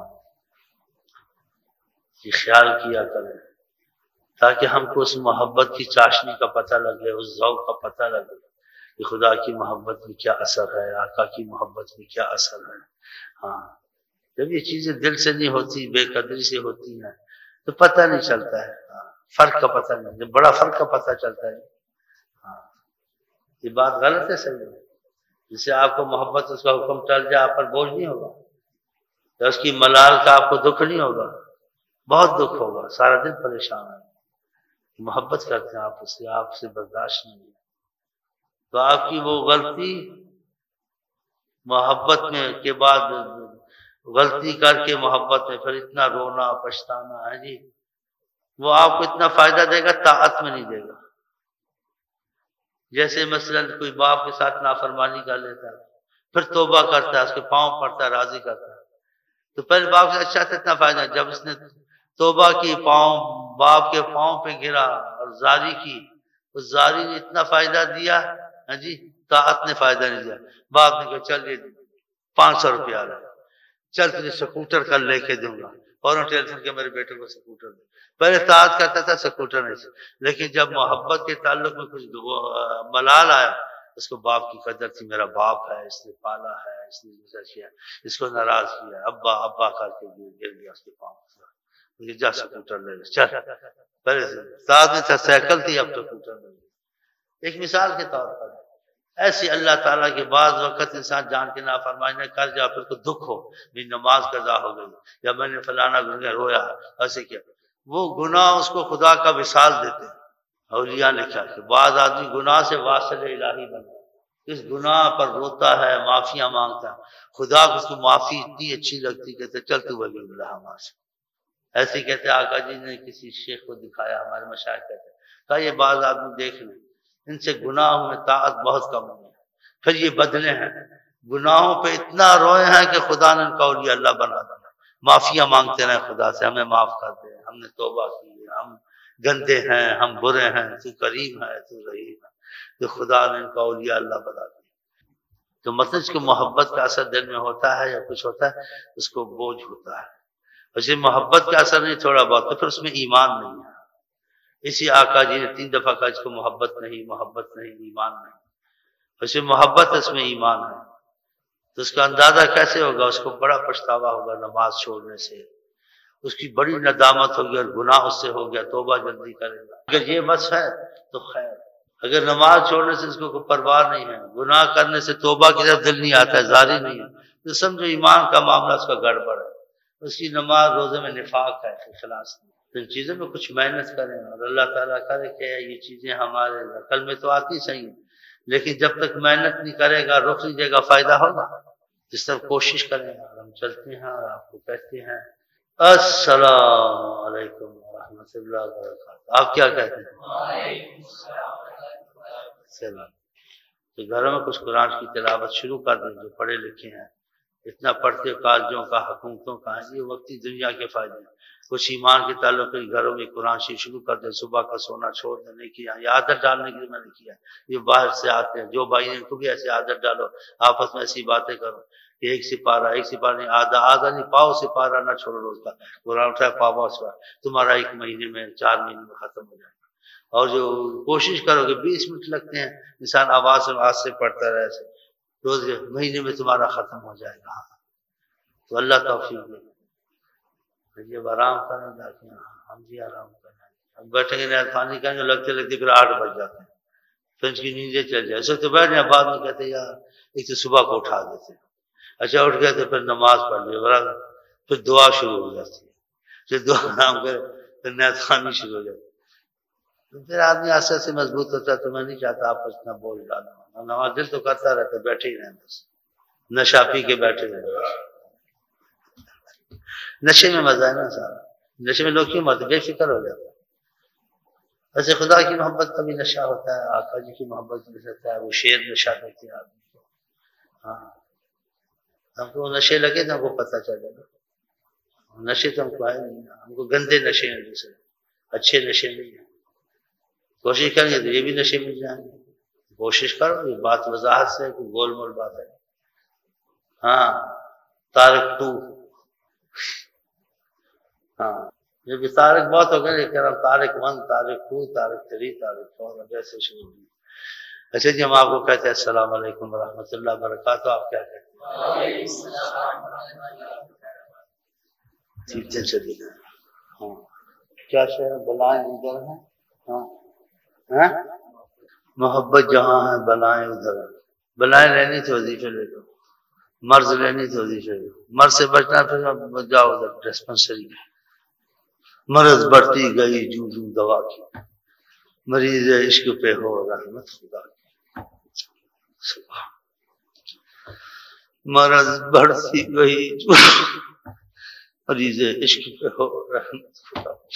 یہ خیال کیا کریں تاکہ ہم کو اس محبت کی چاشنی کا پتہ لگے، اس ذوق کا پتہ لگے کہ خدا کی محبت میں کیا اثر ہے، آقا کی محبت میں کیا اثر ہے، ہاں جب یہ چیزیں دل سے نہیں ہوتی، بے قدری سے ہوتی ہیں تو پتہ نہیں چلتا ہے، ہاں فرق کا پتہ نہیں، جب بڑا فرق کا پتہ چلتا ہے، ہاں یہ بات غلط ہے، صحیح ہے، جس سے آپ کو محبت اس کا حکم ٹل جائے آپ پر بوجھ نہیں ہوگا، یا اس کی ملال کا آپ کو دکھ نہیں ہوگا، بہت دکھ ہوگا، سارا دن پریشان ہے، محبت کرتے ہیں آپ اس سے، آپ سے برداشت نہیں ہے، تو آپ کی وہ غلطی محبت میں کے بعد غلطی کر کے محبت میں پھر اتنا رونا پچھتانا ہے جی، وہ آپ کو اتنا فائدہ دے گا طاعت میں نہیں دے گا، جیسے مثلا کوئی باپ کے ساتھ نافرمانی کر لیتا ہے پھر توبہ کرتا ہے، اس کے پاؤں پڑتا ہے، راضی کرتا ہے، تو پہلے باپ سے اچھا سے اتنا فائدہ، جب اس نے توبہ کی، پاؤں باپ کے پاؤں پہ گرا اور زاری کی، اس زاری نے اتنا فائدہ دیا ہاں جی، طاعت نے فائدہ نہیں دیا، باپ نے کہا چل یہ پانچ سو روپیہ آ رہا ہے، چل تجھے سکوٹر کل لے کے دوں گا، اور ٹیلیفون کے میرے بیٹے کو سکوٹر دے، پہلے طاعت کرتا تھا سکوٹر نہیں سے، لیکن جب محبت کے تعلق میں کچھ ملال آیا، اس کو باپ کی قدر تھی، میرا باپ ہے، اس نے پالا ہے، اس نے گزر کیا، اس کو ناراض کیا، ابا ابا کر کے گر گیا اس کے پاؤں، جا سکوٹر لے لے، چل پہلے ساتھ میں تھا سائیکل تھی، اب سکوٹر لے لے، ایک مثال کے طور پر ایسی اللہ تعالیٰ کے بعض وقت انسان جان کے نافرمانی کر جا، پھر کو دکھ ہو میری نماز قضا ہو گئی، یا میں نے فلانا گناہ رویا ایسے کیا، وہ گناہ اس کو خدا کا وصال دیتے ہیں، اولیاء نے کیا کہ بعض آدمی گناہ سے واصل الہی بن گیا، اس گناہ پر روتا ہے، معافیاں مانگتا ہے، خدا کو اس کو معافی اتنی اچھی لگتی کہتے چل تو ولی اللہ ہمارے سے، ایسے کہتے آقا جی نے کسی شیخ کو دکھایا، ہمارے مشائخ کہتے کہا یہ بعض آدمی دیکھ لیں ان سے گناہوں میں طاعت بہت کم ہوئی ہے، پھر یہ بدلے ہیں، گناہوں پہ اتنا روئے ہیں کہ خدا نے ان کا اولیاء اللہ بنا دیا، معافیاں مانگتے رہے خدا سے، ہمیں معاف کر دے، ہم نے توبہ کی، ہم گندے ہیں، ہم برے ہیں، تو کریم ہے، تو رحیم ہے، تو خدا نے ان کا اولیاء اللہ بنا دیا، تو مطلب اس کو محبت کا اثر دل میں ہوتا ہے یا کچھ ہوتا ہے اس کو بوجھ ہوتا ہے، اسے محبت کا اثر نہیں تھوڑا بہت تو پھر اس میں ایمان نہیں ہے، اسی آقا جی نے تین دفعہ کہا اس کو محبت نہیں، محبت نہیں، ایمان نہیں، اسے محبت اس میں ایمان ہے، تو اس کا اندازہ کیسے ہوگا، اس کو بڑا پچھتاوا ہوگا نماز چھوڑنے سے، اس کی بڑی ندامت ہوگی اور گناہ اس سے ہو گیا، توبہ جلدی کرے گا، اگر یہ بس ہے تو خیر، اگر نماز چھوڑنے سے اس کو کوئی پرواہ نہیں ہے، گناہ کرنے سے توبہ کی طرف دل نہیں آتا ہے، زاری نہیں ہے، تو سمجھو ایمان کا معاملہ اس کا گڑبڑ ہے، اس کی نماز روزے میں نفاق ہے، اخلاص نہیں، تو ان چیزوں میں کچھ محنت کریں اور اللہ تعالیٰ کرے کہ یہ چیزیں ہمارے عقل میں تو آتی صحیح ہیں، لیکن جب تک محنت نہیں کرے گا، رخ نہیں دے گا، فائدہ ہوگا، جس طرح کوشش کریں اور ہم چلتے ہیں اور آپ کو کہتے ہیں السلام علیکم ورحمۃ اللہ وبرکاتہ، آپ کیا کہتے ہیں؟ چلو تو گھروں میں کچھ قرآن کی تلاوت شروع کر دیں جو پڑھے لکھے ہیں، اتنا پڑھتے کالجوں کا حکومتوں کا ہے، یہ وقتی دنیا کے فائدے ہیں۔ کچھ ایمان کے تعلق کے گھروں میں قرآن شریف شروع کر دیں، صبح کا سونا چھوڑ دیں، نہیں کیا یہ عادت ڈالنے کے لیے میں نے کیا، یہ باہر سے آتے ہیں جو بھائی ان کو بھی ایسی عادت ڈالو، آپس میں ایسی باتیں کرو کہ ایک سپارہ ایک سپارہ نہیں، آدھا آدھا نہیں، پاؤ سپارہ نہ چھوڑو روز کا، قرآن اٹھایا پاؤ سپارہ، تمہارا ایک مہینے میں چار مہینے میں ختم ہو جائے گا۔ اور جو کوشش کرو کہ بیس منٹ لگتے ہیں انسان آواز آواز سے پڑھتا رہے، روز مہینے میں تمہارا ختم ہو جائے گا۔ تو اللہ توفیق دے۔ جب آرام کرنا جاتے ہیں ہم بھی آرام کرنا، اب بیٹھیں گے نیت پانی کریں گے، لگتے لگتے پھر آٹھ بج جاتے ہیں، پھر اس کی نیندیں چل جائے، ایسے تو بیٹھ جائیں، بعد میں کہتے ہیں یار ایک تو صبح کو اٹھا دیتے ہیں، اچھا اٹھ گئے تو پھر نماز پڑھ لی، پھر دعا شروع ہو جاتی ہے، پھر دعا آرام کرے پھر نیت پانی شروع ہو جاتی ہے، پھر آدمی آستے سے مضبوط ہوتا ہے۔ تو میں نہیں چاہتا آپ اتنا بوجھ ڈالنا، نماز دل تو کرتا رہتا، بیٹھے ہی رہیں بس، نشہ پی کے بیٹھے رہیں بس۔ نشے میں مزہ ہے نا سارا، نشے میں لوگ کیوں مرتے، بے فکر ہو جاتا ہے۔ ویسے خدا کی محبت کا بھی نشہ ہوتا ہے، آقا جی کی محبت بھی ہوتا ہے، وہ شیر نشہ دیتے ہیں آدمی کو۔ ہاں ہم کو نشے لگے تو ہم کو پتہ چلے گا، نشے تو ہم کو آئے نہیں، ہم کو گندے نشے ہیں، دوسرے اچھے نشے نہیں ہیں۔ کوشش کریں گے تو یہ بھی نشے مل جائیں گے، کوشش کرو، یہ بات وضاحت سے کوئی گول مول بات ہے۔ ہاں تارک ٹو، ہاں یہ بھی تارک بہت ہو گئے، لیکن اب track one, track two, track three, track four ایسے شروع ہوئی۔ اچھا جی ہم آپ کو کہتے ہیں السلام علیکم ورحمۃ اللہ وبرکاتہ، آپ کیا کہتے ہیں؟ ٹھیک ہے چلیے۔ ہاں کیا شہر بلائیں ادھر ہیں، ہاں ہاں محبت جہاں ہے بلائیں ادھر ہے، بلائیں رہنی تو وظیفے لے لو، مرض لینی تو وظیفے لے لو، مرض سے بچنا پھر جاؤ ادھر ڈسپنسری، مرض بڑھتی گئی جو جو دوا کی، مریض عشق پہ ہو رحمت خدا کی، مرض بڑھتی گئی جو مریض عشق پہ ہو رحمت خدا کی۔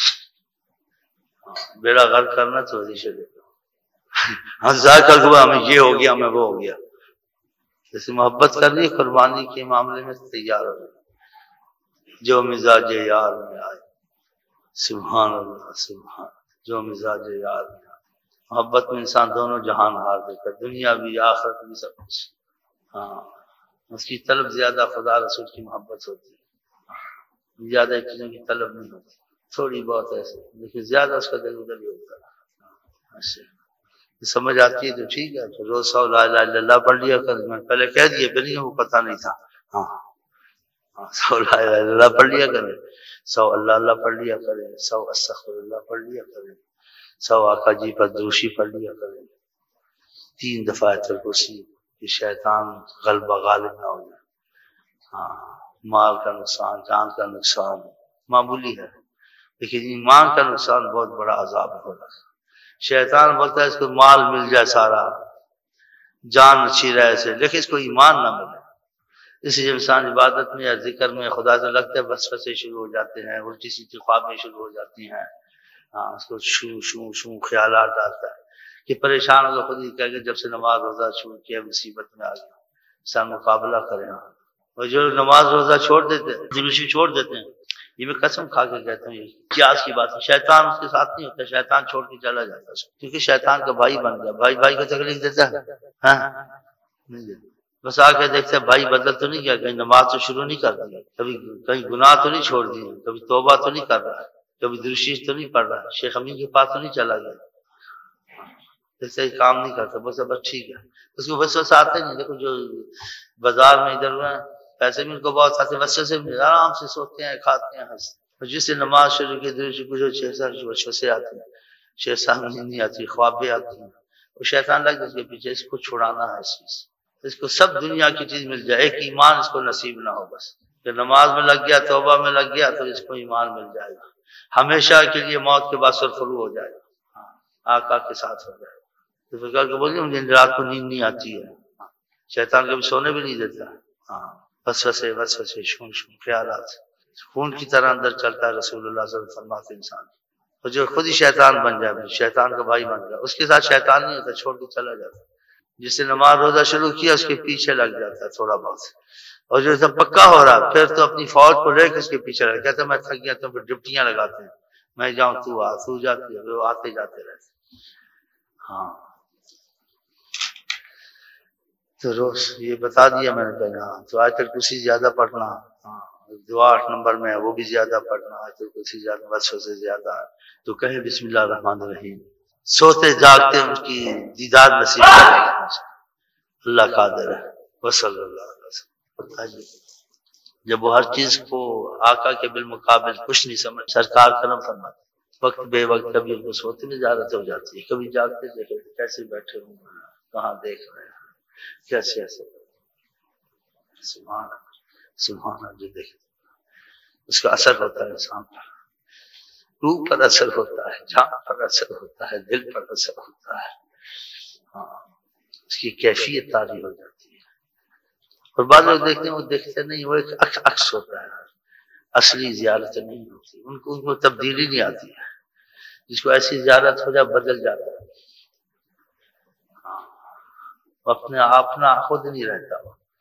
بیڑا غرق کرنا تو وظیفے لے لو، ہاں ذائقہ ہوا ہمیں یہ ہو گیا ہمیں وہ ہو گیا، جیسے محبت کرنی قربانی کے معاملے میں تیار ہو جائے، جو مزاج یار میں آئے، سبحان اللہ سبحان، جو مزاج یار میں آئے۔ محبت میں انسان دونوں جہان ہار دیتا، دنیا بھی آخرت بھی سب کچھ۔ ہاں اس کی طلب زیادہ خدا رسول کی محبت ہوتی ہے، زیادہ چیزوں کی طلب نہیں ہوتی، تھوڑی بہت ایسے، لیکن زیادہ اس کا دل ادھر ہی ہوتا ہے۔ ایسے سمجھ آتی ہے تو ٹھیک ہے، تو روز سو لا الہ الا اللہ پڑھ لیا کر، میں پہلے کہہ دیے پھر نہیں وہ پتہ نہیں تھا، ہاں ہاں سو لا الہ الا اللہ پڑھ لیا کرے، سو اللہ اللہ پڑھ لیا کرے، سو استغفر اللہ پڑھ لیا کرے، سو آقا جی پر دوشی پڑھ لیا کرے، تین دفعہ آیت الکرسی کہ شیطان غلبہ غالب نہ ہو جائے۔ ہاں مال کا نقصان، جان کا نقصان معمولی ہے، لیکن ایمان کا نقصان بہت بڑا عذاب ہوگا۔ شیطان بولتا ہے اس کو مال مل جائے سارا، جان اچھی رہے سے، لیکن اس کو ایمان نہ ملے، اس لیے انسان عبادت میں یا ذکر میں خدا سے لگتا ہے وسوسے شروع ہو جاتے ہیں، الٹی سیدھی خوابیں شروع ہو جاتی ہیں، ہاں اس کو شو شو شو خیالات آتا ہے کہ پریشان ہو خود ہی کہہ کہ جب سے نماز روزہ شروع کیا مصیبت میں آ گیا، انسان مقابلہ کرے۔ ہاں اور جو نماز روزہ چھوڑ دیتے ہیں، جلوسی چھوڑ دیتے ہیں، یہ میں قسم کھا کے کہتا ہوں یہ قیاس کی بات ہے، شیطان اس کے ساتھ نہیں ہوتا، شیطان چھوڑ کے چلا جاتا ہے، کیونکہ شیطان کا بھائی بن گیا، بھائی بھائی کو تکلیف دیتا ہے، ہاں نہیں دیتا، بس آ کے دیکھتے بھائی بدل تو نہیں کیا، کہیں نماز تو شروع نہیں کر دیا، کبھی کہیں گناہ تو نہیں چھوڑ دیے، کبھی توبہ تو نہیں کر رہا ہے، کبھی درشی تو نہیں پڑھ رہا ہے، شیخ امین کے پاس تو نہیں چلا گیا، ایسے ہی کام نہیں کرتا، بس بس ٹھیک ہے، اس کو بس بس آتے نہیں، دیکھو جو بازار میں ادھر ہوئے پیسے بھی ان کو بہت آتے، وسوسے سے آرام سے سوتے ہیں کھاتے ہیں ہنستے ہیں، جس سے نماز شروع کی درشی کو جو چھ سال وسوسے آتے ہیں، چھ سال نہیں آتی، خوابیں آتی ہیں، وہ شیطان لگ جس کے پیچھے اس کو چھڑانا ہے، اس چیز اس کو سب دنیا کی چیز مل جائے، ایک ایمان اس کو نصیب نہ ہو، بس کہ نماز میں لگ گیا توبہ میں لگ گیا تو اس کو ایمان مل جائے گا، ہمیشہ کے لیے موت کے بعد سرخرو ہو جائے گا، ہاں آقا کے ساتھ ہو جائے گا۔ تو فکر کے بولیے مجھے رات کو نیند نہیں آتی ہے، شیطان کبھی سونے بھی نہیں دیتا، ہاں وسوسے وسوسے شون شون خیالات خون کی طرح اندر چلتا ہے، رسول اللہ صلی اللہ علیہ وسلم فرماتے انسان اور جو خود ہی شیطان بن جائے، شیطان کا بھائی بن جائے، اس کے ساتھ شیطان نہیں ہوتا، چھوڑ کے چلا جاتا. جس نے نماز روزہ شروع کیا اس کے پیچھے لگ جاتا ہے تھوڑا بہت، اور جو سب پکا ہو رہا پھر تو اپنی فوج کو لے کے اس کے پیچھے لگ کہتا میں تھک گیا، تو پھر ڈپٹیاں لگاتے ہیں، میں جاؤں تو آ، تو جاتی ہے، وہ آتے جاتے رہتے. ہاں تو روز یہ بتا دیا میں نے پہلے. ہاں تو آیت الکرسی زیادہ پڑھنا، ہاں دعا آٹھ نمبر میں ہے وہ بھی زیادہ پڑھنا، آیت الکرسی زیادہ بسوں سے زیادہ. تو کہیں بسم اللہ الرحمن الرحیم. سوتے جاگتے ان کی دیدار نصیب کرے اللہ قادر ہے. وصلی اللہ علیہ وسلم. جب وہ ہر چیز کو آقا کے بالمقابل کچھ نہیں سمجھ، سرکار کرم فرماتے وقت بے وقت کبھی ان کو سوتے میں زیادت ہو جاتی ہے، کبھی جاگتے دیکھے کیسے بیٹھے ہوں، کہاں دیکھ رہے ہیں، کیسے ایسے. سبحان سبحان جو دیکھتے اس کا اثر ہوتا ہے انسان پر، روح پر اثر ہوتا ہے، جان پر اثر ہوتا ہے، دل پر اثر ہوتا ہے. ہاں اس کی کیفیت طاری ہو جاتی ہے. اور بعض لوگ دیکھتے ہیں وہ دیکھتے نہیں، وہ ایک عکس ہوتا ہے، اصلی زیارت نہیں ہوتی. ان کو ان کو تبدیلی نہیں آتی ہے. جس کو ایسی زیارت ہو جائے بدل جاتا ہے. ہاں وہ اپنے اپنا خود نہیں رہتا.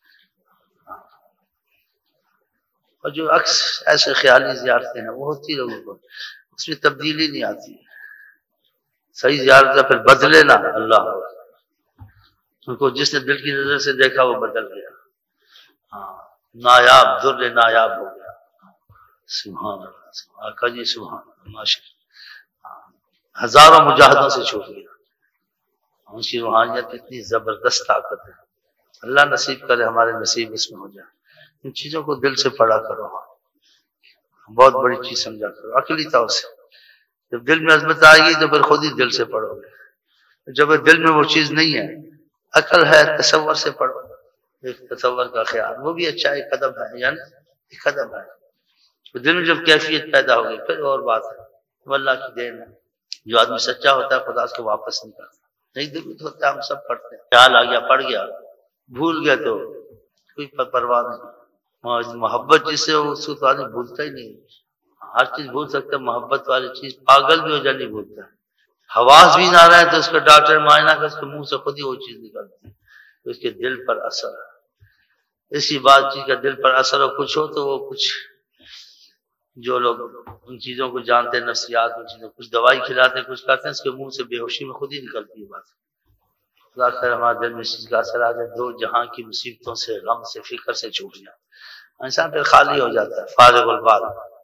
اور جو عکس ایسے خیالی زیارتیں ہیں وہ ہوتی لوگوں کو، اس میں تبدیلی نہیں آتی ہے. صحیح زیارت پھر بدلے نا اللہ، ان کو جس نے دل کی نظر سے دیکھا وہ بدل گیا. ہاں نایاب در نایاب ہو گیا. سبحان اللہ آقا جی سبحان اللہ ماشاء اللہ. ہزاروں مجاہدوں سے چھوٹ گیا. ان کی روحانیت اتنی زبردست طاقت ہے. اللہ نصیب کرے ہمارے نصیب اس میں ہو جائے. ان چیزوں کو دل سے پڑھا کرو، بہت بڑی چیز سمجھا کرو عقلی طور سے. جب دل میں عظمت آئے گی تو پھر خود ہی دل سے پڑھو گے. جب دل میں وہ چیز نہیں ہے، عقل ہے، تصور سے پڑھو. ایک تصور کا خیال وہ بھی اچھا ایک قدم ہے، یعنی ایک قدم ہے. دل میں جب کیفیت پیدا ہوگی پھر اور بات ہے. وہ اللہ کی دین ہے. جو آدمی سچا ہوتا ہے خدا اس کو واپس نہیں کرتا. نہیں دل میں ہوتا ہے، ہم سب پڑھتے ہیں، خیال آ گیا پڑھ گیا، بھول گیا تو کوئی پرواہ نہیں. محبت جس سے اس کو آدمی بھولتا ہی نہیں. ہر چیز بھول سکتا ہے، محبت والی چیز پاگل بھی ہو جائے نہیں بھولتا. حواس بھی نہ رہے تو اس کا ڈاکٹر معائنہ کر اس کے منہ سے خود ہی وہ چیز نکلتی ہے. اس کے دل پر اثر ہے. اسی بات چیز کا دل پر اثر ہو کچھ ہو تو وہ کچھ جو لوگ ان چیزوں کو جانتے ہیں، نفسیات ان چیزوں کچھ دوائی کھلاتے ہیں، کچھ کرتے ہیں، اس کے منہ سے بے ہوشی میں خود ہی نکلتی ہے بات. خدا خیر ہمارے دل میں اس چیز کا اثر آ جائے، دو جہاں کی مصیبتوں سے، غم سے، فکر سے چھوٹ جائے، انسان پھر خالی ہو جاتا ہے، فارغ البال.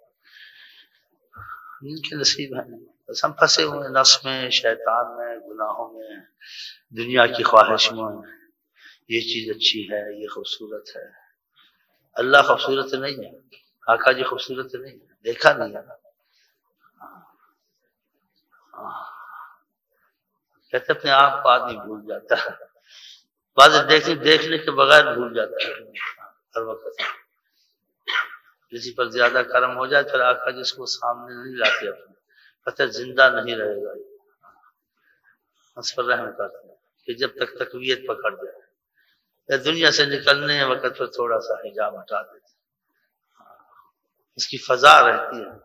ان کے نصیب ہیں. بس ہم پھنسے ہوئے نفس میں، شیطان میں، گناہوں میں، دنیا کی خواہش میں. یہ چیز اچھی ہے، یہ خوبصورت ہے. اللہ خوبصورت نہیں ہے، آقا جی خوبصورت نہیں ہے، دیکھا نہیں ہے. کہتے اپنے آپ کو آدمی بھول جاتا ہے. بعض دیکھنے دیکھنے کے بغیر بھول جاتا ہے ہر وقت. کسی پر زیادہ کرم ہو جائے پھر آقا جس کو سامنے نہیں لاتے اپنے، پتہ زندہ نہیں رہے گا. اس پر رحم کرتے ہیں کہ جب تک تقویت پکڑ جائے یا دنیا سے نکلنے وقت پر تھوڑا سا حجاب ہٹا دیتے، اس کی فضا رہتی ہے،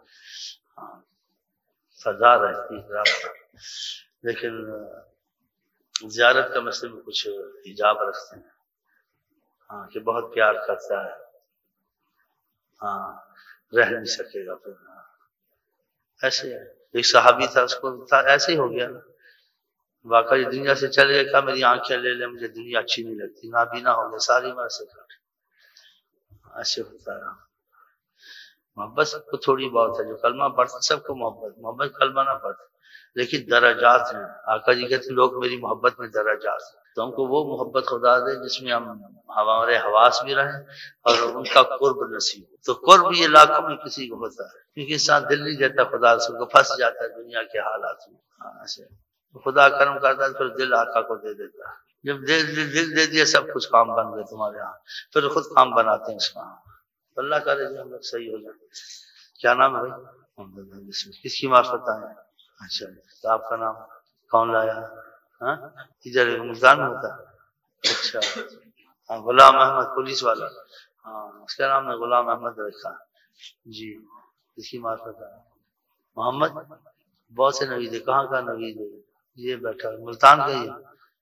فضا رہتی ہے. لیکن زیارت کا مسئلے میں کچھ حجاب رکھتے ہیں، ہاں کہ بہت پیار کرتا ہے، ہاں رہ نہیں سکے گا پھر. ایسے ہے. ایک صحابی تھا، اس کو تھا ایسے ہی ہو گیا نا، واقعی دنیا سے چلے گئے، کہا میری آنکھیں لے لے، مجھے دنیا اچھی نہیں لگتی، نابینا ہو گیا، ساری میں سے کر. ایسے ہوتا ہے. محبت سب کو تھوڑی بہت ہے، جو کلمہ پڑھتا سب کو محبت محبت کلمہ نہ پڑھتا، لیکن درجات ہیں. آقا جی کہتے ہیں لوگ میری محبت میں درجات ہیں. تو ہم کو وہ محبت خدا دے جس میں ہم ہمارے حواس بھی رہیں اور ان کا قرب نصیب. تو قرب یہ لاکھوں میں کسی کو ہوتا ہے، کیونکہ انسان دل نہیں دیتا خدا سے، کو پھنس جاتا ہے دنیا کے حالات میں. ایسے خدا کرم کرتا ہے پھر دل آقا کو دے دیتا ہے. جب دل دل دل دے دیا سب کچھ کام بن گئے تمہارے یہاں، پھر خود کام بناتے ہیں اس کا. اللہ کرے جو ہم لوگ صحیح ہو جائیں. کیا نام ہے بھائی؟ کس کی معرفت آئے؟ اچھا تو آپ کا نام کون لایا؟ ہاں ادھر ملتان میں ہوتا ہے. اچھا ہاں غلام احمد پولیس والا، ہاں اس کا نام نے غلام احمد رکھا. جی کس کی معرفت آئے؟ محمد بہت سے نوید ہے، کہاں کہاں نوید ہے، یہ بیٹھا ملتان کا ہی ہے۔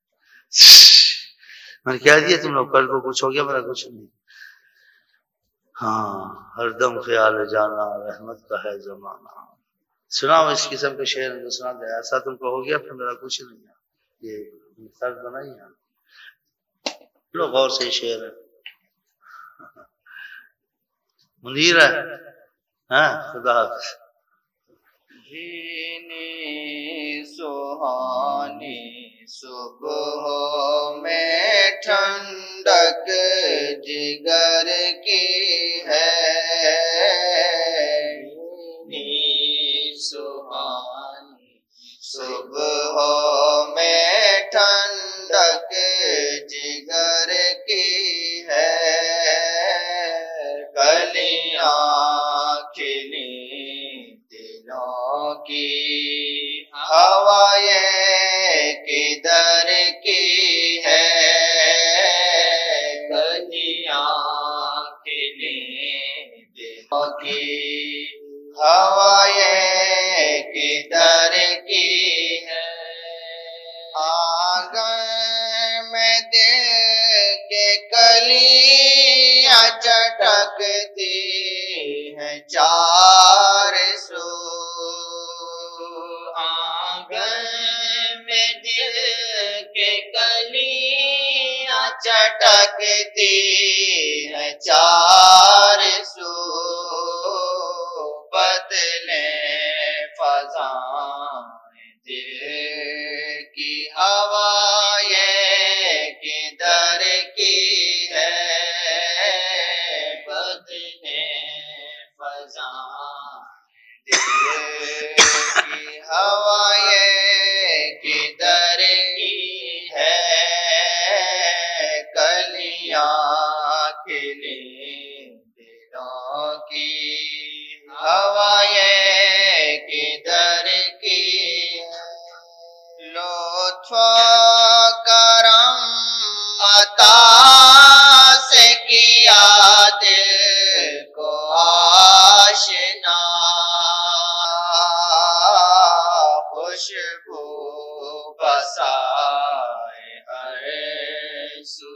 میں نے کہہ دیا تم لوگ کل کو کچھ ہو گیا، میرا کچھ نہیں۔ ہاں ہر دم خیال جانا رحمت کا ہے زمانہ، سناؤ اس قسم کے شعر کو سنا دے، ایسا تم کو ہو گیا پھر میرا کچھ نہیں ہے۔ یہ سر بنائی ہے لوگ غور سے شعر ہے، منیر ہے ہاں خدا حافظ۔ جینی سہانی صبح میں ٹھنڈک جگر کی ہے، جینی سہانی صبح میں ٹھنڈک جگر کی ہے، کلیاں کھلی دلوں کی ہوائیں کدھر کی ہے، کلیاں کھلی دلوں کی ہوائیں کدھر کی ہے، آنگن میں دل کے کلیاں چٹکتی ہیں چار سو، آنگن میں دل کے کلیاں چٹکتی ہیں چار سو، بدلے فضائیں دل کی ہوائیں کدھر کی ہے، بدلے فضائیں دل کی ہوائیں کدھر کی ہے، کلیاں کھلی دلوں کی ہوائیں کدھر کی ہے، لطف و کرم عطا سے کیا دل کو آشنا، خوشبو بسائے ہر سو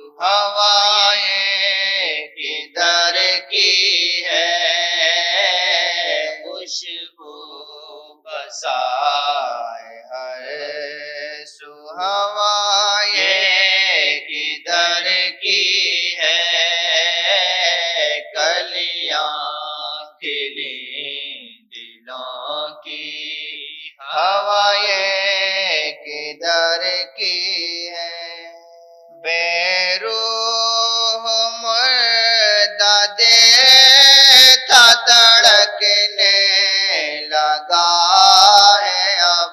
ہوائیں کدھر کی ہے، خوشبو بسائے ہر سو ہوائیں کدھر کی ہے، کلیاں کھلی دلوں کی ہوائیں کدھر کی ہے، بے روح مردہ دل تھا دھڑکنے لگا ہے اب،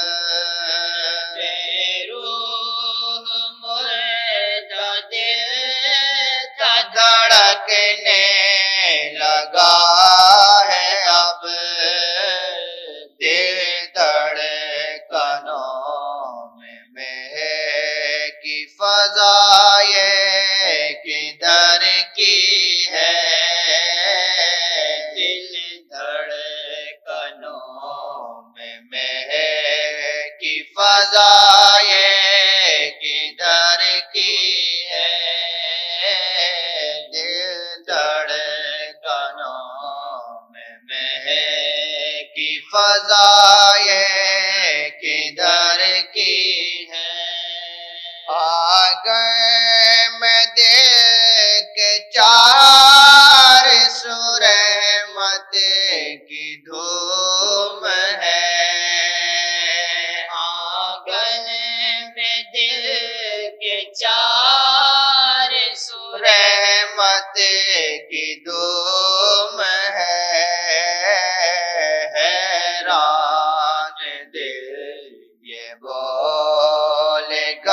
بے روح مردہ دل تھا دھڑکنے لگا ہے اب، دل دھڑکنوں میں مہکی فضائیں کدھر کی ہے، دل دھڑکنوں میں مہکی فضائیں کدھر کی ہے، دل دھڑکنوں میں مہکی فضائیں کدھر کی ہے، آنگن میں دل کے چار سو رحمت کی دھوم ہے، آنگن میں دل کے چار سو رحمت کی دھوم ہے، حیران دل یہ بول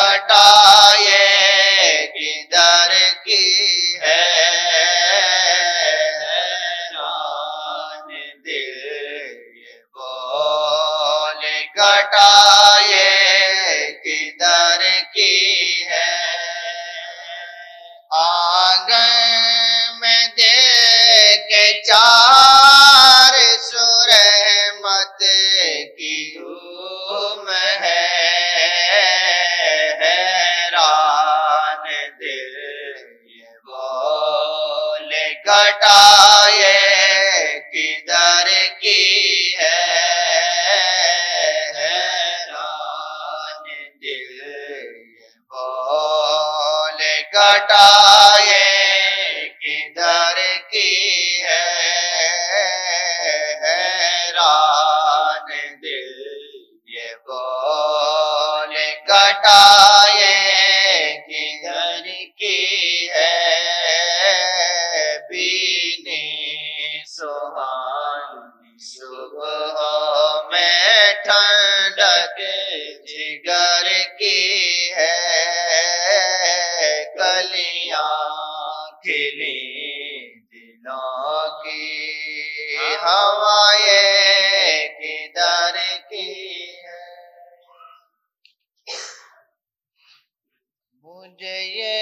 گھٹائیں کدھر کی ہے، حیران دل یہ بول گھٹائیں کدھر کی ہے، آنگن میں دل کے چار سو رحمت کی گھٹائے کدھر کی ہے حیران دل یہ بول گھٹائے کدھر کی ہے حیران دل یہ بول گھٹائے کدھر کی ہے بینی سہانی صبح میں ٹھنڈک جگر کی ہے کلیاں کھلی دلوں کی ہوائیں کدھر کی ہے مجھے یہ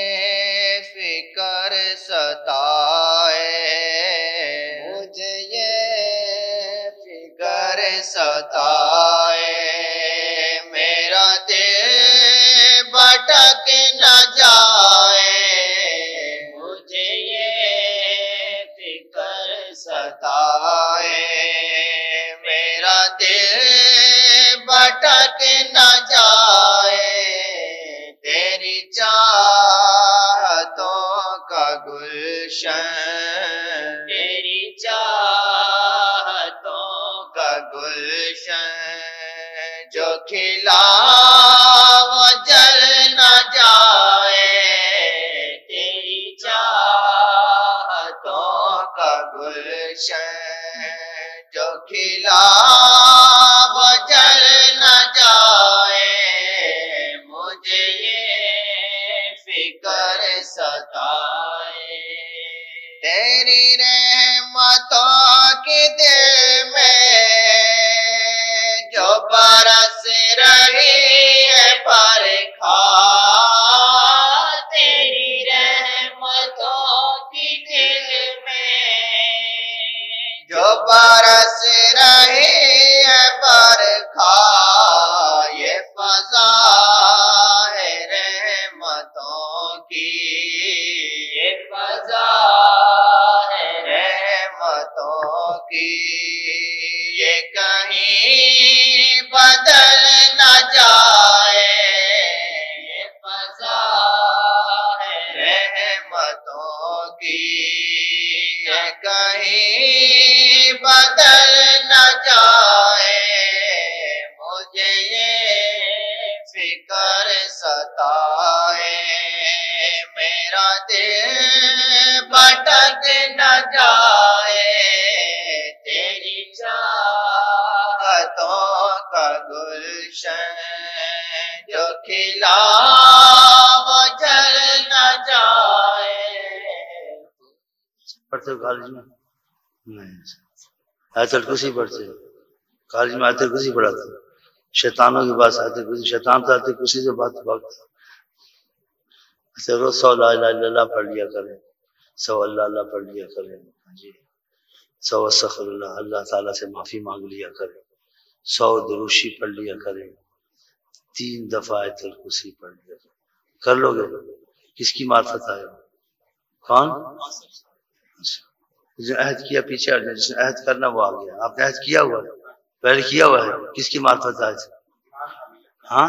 فکر ستائے مجھے یہ فکر ستائے میرا دل بھٹک نہ جائے مجھے یہ فکر ستائے میرا دل بھٹک نہ جائے تیری چاہتوں کا گلشن تیری چاہتوں کا گلشن جو کھلا وہ جل نہ جائے تیری چاہتوں کا گلشن جو کھلا وہ جل نہ جائے مجھے یہ فکر ستائے تیری رحمتوں کے دل میں جو برس رہی ہے برکھا تیری رحمتوں کی دل میں جو برس رہی ہے برکھا یہ فضا ہے رحمتوں کی یہ فضا ہے رحمتوں کی یہ کہیں بدل نہ جائے یہ فضا ہے رحمتوں کی یہ کہیں بدل نہ جائے مجھے یہ فکر ستائے میرا دل بھٹک نہ جائے تیری چاہتوں کا گلشن جو کھلا وہ جل نہ جائے پڑھتے ہو کالج میں نہیں آیت الکرسی پڑھتے ہو کالج میں آیت الکرسی پڑھا تھا شیطانوں کے پاس آیت الکرسی شیطان تو آیت الکرسی سے بات بھاگتا ایسے روز سو لا الہ الا اللہ پڑھ لیا کریں سو اللہ اللہ پڑھ لیا کریں جی سو استغفر اللہ اللہ تعالیٰ سے معافی مانگ لیا کریں سو دروشی پڑھ لیا کریں تین دفعہ آیت الکرسی پڑھ لیا کریں کر لو گے کس کی معرفت آئے کون جس نے عہد کیا پیچھے آ جائے جس نے عہد کرنا وہ آ گیا آپ نے عہد کیا ہوا ہے پہلے کیا ہوا ہے کس کی معرفت آئے تھے ہاں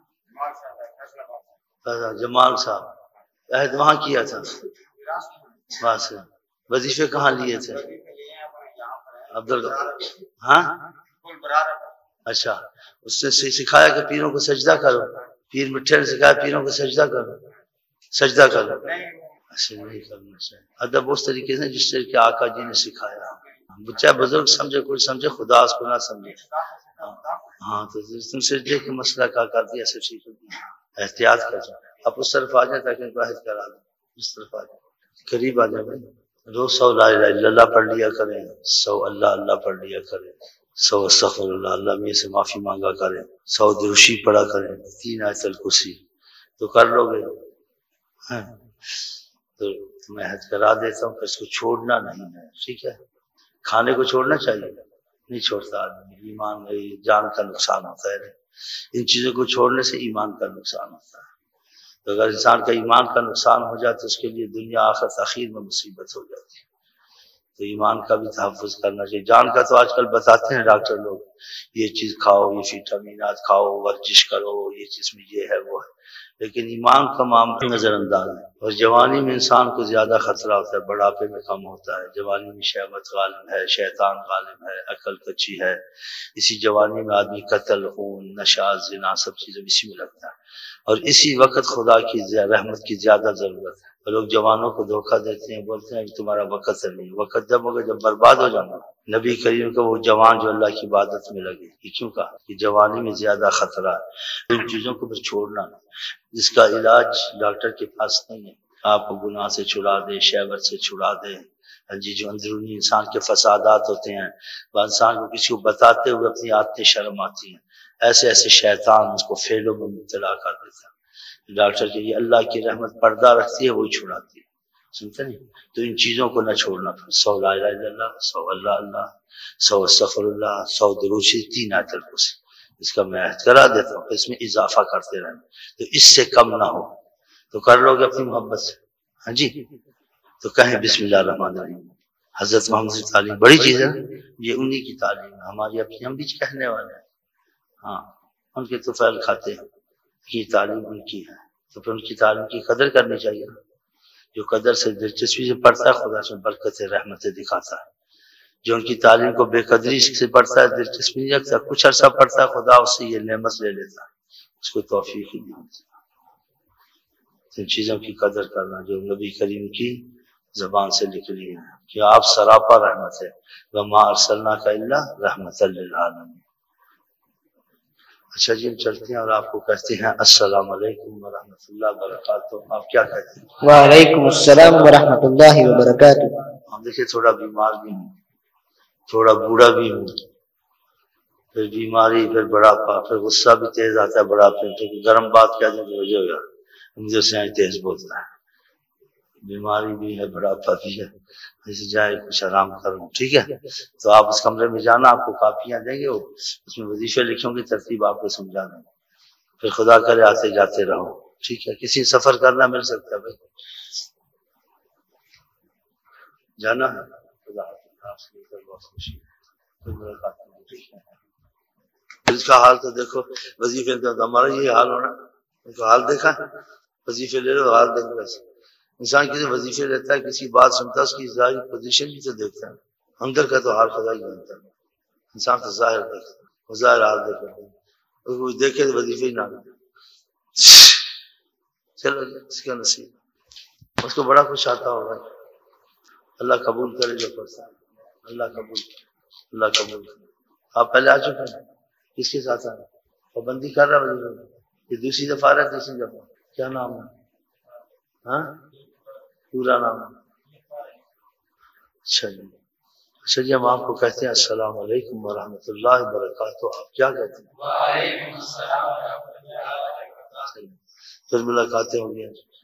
جمال صاحب عہد وہاں کیا تھا وہاں سے وظیفے کہاں لیے تھے عبد ہاں اچھا اس نے سکھایا کہ پیروں کو سجدہ کرو پیر مٹھے نے سکھایا پیروں کو سجدہ کرو سجدہ کرو ایسے نہیں کرنا چاہیے ادب اس طریقے سے جس طریقے آقا جی نے سکھایا بچہ بزرگ سمجھے کوئی سمجھے خدا اس کو نہ سمجھے ہاں تو تم سجدے کے مسئلہ کا کر دیا ایسے ٹھیک ہوگی احتیاط کر جائیں آپ اس طرف آ جائیں تاکہ ان کو عہد کرا دیں اس طرف آ جائیں قریب آ جائیں بھائی روز سو لا الہ الا اللہ پڑھ لیا کریں سو اللہ اللہ پڑھ لیا کریں سو استغفر اللہ اللہ میں سے معافی مانگا کریں سو دروشی پڑھا کریں تین آیت الکرسی تو کر لو گے تو میں عہد کرا دیتا ہوں کہ اس کو چھوڑنا نہیں ہے ٹھیک ہے کھانے کو چھوڑنا چاہیے نہیں چھوڑتا آدمی ایمان جان کا نقصان ہوتا ہے ان چیزوں کو چھوڑنے سے ایمان کا نقصان ہوتا ہے تو اگر انسان کا ایمان کا نقصان ہو جائے تو اس کے لیے دنیا آخر تاخیر میں مصیبت ہو جاتی ہے۔ تو ایمان کا بھی تحفظ کرنا چاہیے۔ جان کا تو آج کل بتاتے ہیں ڈاکٹر لوگ، یہ چیز کھاؤ، یہ وٹامنات کھاؤ، ورزش کرو، یہ چیز میں یہ ہے وہ ہے، لیکن ایمان کا معاملہ نظر انداز ہے۔ اور جوانی میں انسان کو زیادہ خطرہ ہوتا ہے، بڑھاپے میں کم ہوتا ہے۔ جوانی میں شہوت غالب ہے، شیطان غالب ہے، عقل کچی ہے۔ اسی جوانی میں آدمی قتل، خون، نشہ، زنا سب چیزیں اسی میں لگتا ہے، اور اسی وقت خدا کی رحمت کی زیادہ ضرورت ہے۔ لوگ جوانوں کو دھوکہ دیتے ہیں، بولتے ہیں کہ تمہارا وقت ہے نہیں، وقت جب ہوگا جب برباد ہو جانا۔ نبی کریم کو وہ جوان جو اللہ کی عبادت میں لگے، یہ کیوں کہا کہ جوانی میں زیادہ خطرہ ہے، ان چیزوں کو پھر چھوڑنا نہیں۔ جس کا علاج ڈاکٹر کے پاس نہیں ہے، آپ کو گناہ سے چھڑا دے، شہوت سے چھڑا دے، جی جو اندرونی انسان کے فسادات ہوتے ہیں وہ انسان کو کسی کو بتاتے ہوئے اپنی عادتیں شرم آتی ہیں، ایسے ایسے شیطان اس کو فعلوں میں مبتلا کر دیتا ہے۔ ڈاکٹر کے یہ اللہ کی رحمت پردہ رکھتی ہے، وہی چھڑاتی ہے، سنتے نہیں؟ تو ان چیزوں کو نہ چھوڑنا۔ سو لا الہ الا اللہ، سو اللہ اللہ، سو استغفر اللہ، سو درود شریف، تین آیت الکرسی، اس کا میں عہد کرا دیتا ہوں، اس میں اضافہ کرتے رہنا، تو اس سے کم نہ ہو تو کر لو گے اپنی محبت سے، ہاں جی۔ تو کہیں بسم اللہ الرحمن الرحیم۔ حضرت محمد کی تعلیم بڑی چیز ہے، یہ انہی کی تعلیم ہے، ہماری اپنی، ہم بھی کہنے والے ہیں، ہاں ان کے تو فعل کھاتے ہیں، یہ تعلیم ان کی ہے، تو پھر ان کی تعلیم کی قدر کرنی چاہیے۔ جو قدر سے دلچسپی سے پڑھتا ہے خدا اس میں برکت رحمتیں دکھاتا ہے، جو ان کی تعلیم کو بے قدری سے پڑھتا ہے، دلچسپی نہیں رکھتا، کچھ عرصہ پڑھتا ہے، خدا اس سے یہ نعمت لے لیتا ہے، اس کو توفیق ہی نہیں ہوتی۔ ان چیزوں کی قدر کرنا جو نبی کریم کی زبان سے نکلی ہے کہ آپ سراپا رحمت ہے، وما ارسلناک الا رحمت للعالمین۔ اچھا جی ہم چلتے ہیں اور آپ کو کہتے ہیں السلام علیکم ورحمۃ اللہ وبرکاتہ۔ آپ کیا کہتے ہیں؟ وعلیکم السلام ورحمۃ اللہ وبرکاتہ۔ ہم دیکھیے تھوڑا بیمار بھی ہوں، تھوڑا بوڑھا بھی ہوں، پھر بیماری، پھر بڑھاپا، پھر غصہ بھی تیز آتا ہے بڑھاپے میں، تو گرم بات کہہ دیں تو وجہ ہو جائے، مجھے سے تیز بولتا ہے، بیماری بھی ہے، بڑھاپا بھی ہے، ایسے جائے کچھ آرام کروں، ٹھیک ہے؟ تو آپ اس کمرے میں جانا، آپ کو کاپیاں دیں گے، اس میں وظیفے لکھوں گی، ترتیب آپ کو سمجھا دیں گے، پھر خدا کرے آتے جاتے رہو، ٹھیک ہے؟ کسی سفر کرنا مل سکتا ہے بھائی، جانا ہے، خدا آپ سے بہت خوشی ہے، پھر ملاقات ہوگی، ٹھیک ہے؟ اس کا حال تو دیکھو، وظیفے کا ہمارا یہ حال ہونا، ان کا حال دیکھا، وظیفے لے لو، حال دیکھ لو۔ انسان کسی وظیفے لیتا ہے، کسی بات سنتا ہے، اس کی ظاہری پوزیشن بھی تو دیکھتا ہے، اندر کا تو حال خدا ہی جانتا ہے، انسان تو ظاہر دیکھتا ہے، وہ ظاہر حال دیکھتا ہے، وہ دیکھے تو وظیفے ہی نہ لے، چلو اس کا نصیب، اس کو بڑا کچھ آتا ہوگا، اللہ قبول کرے جو پڑھتا ہے، اللہ قبول کرے، اللہ قبول کرے۔ آپ پہلے آ چکے ہیں، کس کے ساتھ آ رہے ہیں؟ پابندی کر رہا ہے، یہ دوسری دفعہ آ رہا ہے، تیسری دفعہ، کیا نام ہے؟ ہاں پورا نام؟ اچھا جی، اچھا جی ہم آپ کو کہتے ہیں السلام علیکم ورحمۃ اللہ وبرکاتہ۔ آپ کیا کہتے ہیں؟ وعلیکم السلام ورحمۃ اللہ وبرکاتہ۔ پھر ملاقاتیں ہوں گی،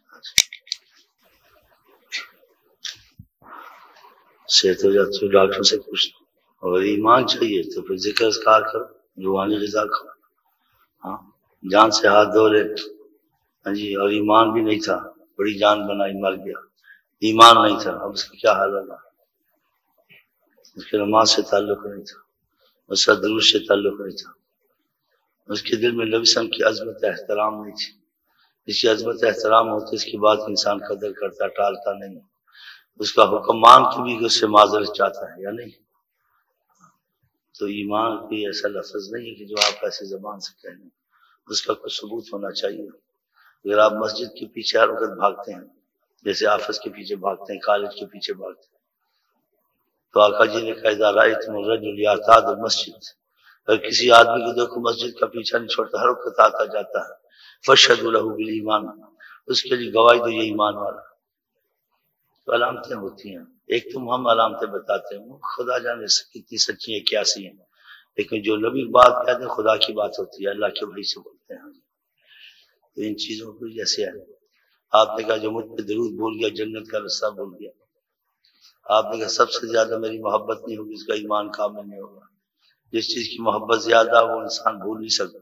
صحت ہو جاتی ہے، ڈاکٹر سے پوچھ، اگر ایمان چاہیے تو پھر ذکر اذکار کرو، روحانی غذا کھاؤ، ہاں جان سے ہاتھ دھو لے، ہاں جی، اور ایمان بھی نہیں تھا، بڑی جان بنائی، مر گیا، ایمان نہیں تھا، اب اس کا کیا حال ہوگا؟ اس کے نماز سے تعلق نہیں تھا، اس کا درود سے تعلق نہیں تھا، اس کے دل میں نبی صلی اللہ علیہ وسلم کی عظمت احترام نہیں تھی، اس کی عظمت احترام ہوتی، اس کی بات انسان قدر کرتا، ٹالتا نہیں، اس کا حکم مان کے بھی اس سے معذرت چاہتا ہے یا نہیں؟ تو ایمان کوئی ایسا لفظ نہیں ہے کہ جو آپ ایسے زبان سے کہہ لیں، اس کا کچھ ثبوت ہونا چاہیے۔ اگر آپ مسجد کے پیچھے ہر وقت بھاگتے ہیں، جیسے آفس کے پیچھے بھاگتے ہیں، کالج کے پیچھے بھاگتے ہیں، تو آقا جی نے کہا اذا رأیتم الرجل یعتاد المسجد، اگر کسی آدمی کو دیکھو مسجد کا پیچھا نہیں چھوڑتا، ہر وقت آتا جاتا ہے، فاشهدوا له بالایمان، اس کے لیے گواہی دو یہ ایمان والا۔ تو علامتیں ہوتی ہیں، ایک تم ہم علامتیں بتاتے ہیں، خدا جانے کتنی سچی ہیں کیاسی ہیں، لیکن جو نبی بات کہتے ہیں خدا کی بات ہوتی ہے، اللہ کے وحی سے بولتے ہیں۔ تو ان چیزوں کو جیسے ہے، آپ نے کہا جو مجھ پہ درود بھول گیا جنت کا رستہ بھول گیا، آپ نے کہا سب سے زیادہ میری محبت نہیں ہوگی، اس کا ایمان کامل نہیں ہوگا۔ جس چیز کی محبت زیادہ وہ انسان بھول نہیں سکتا،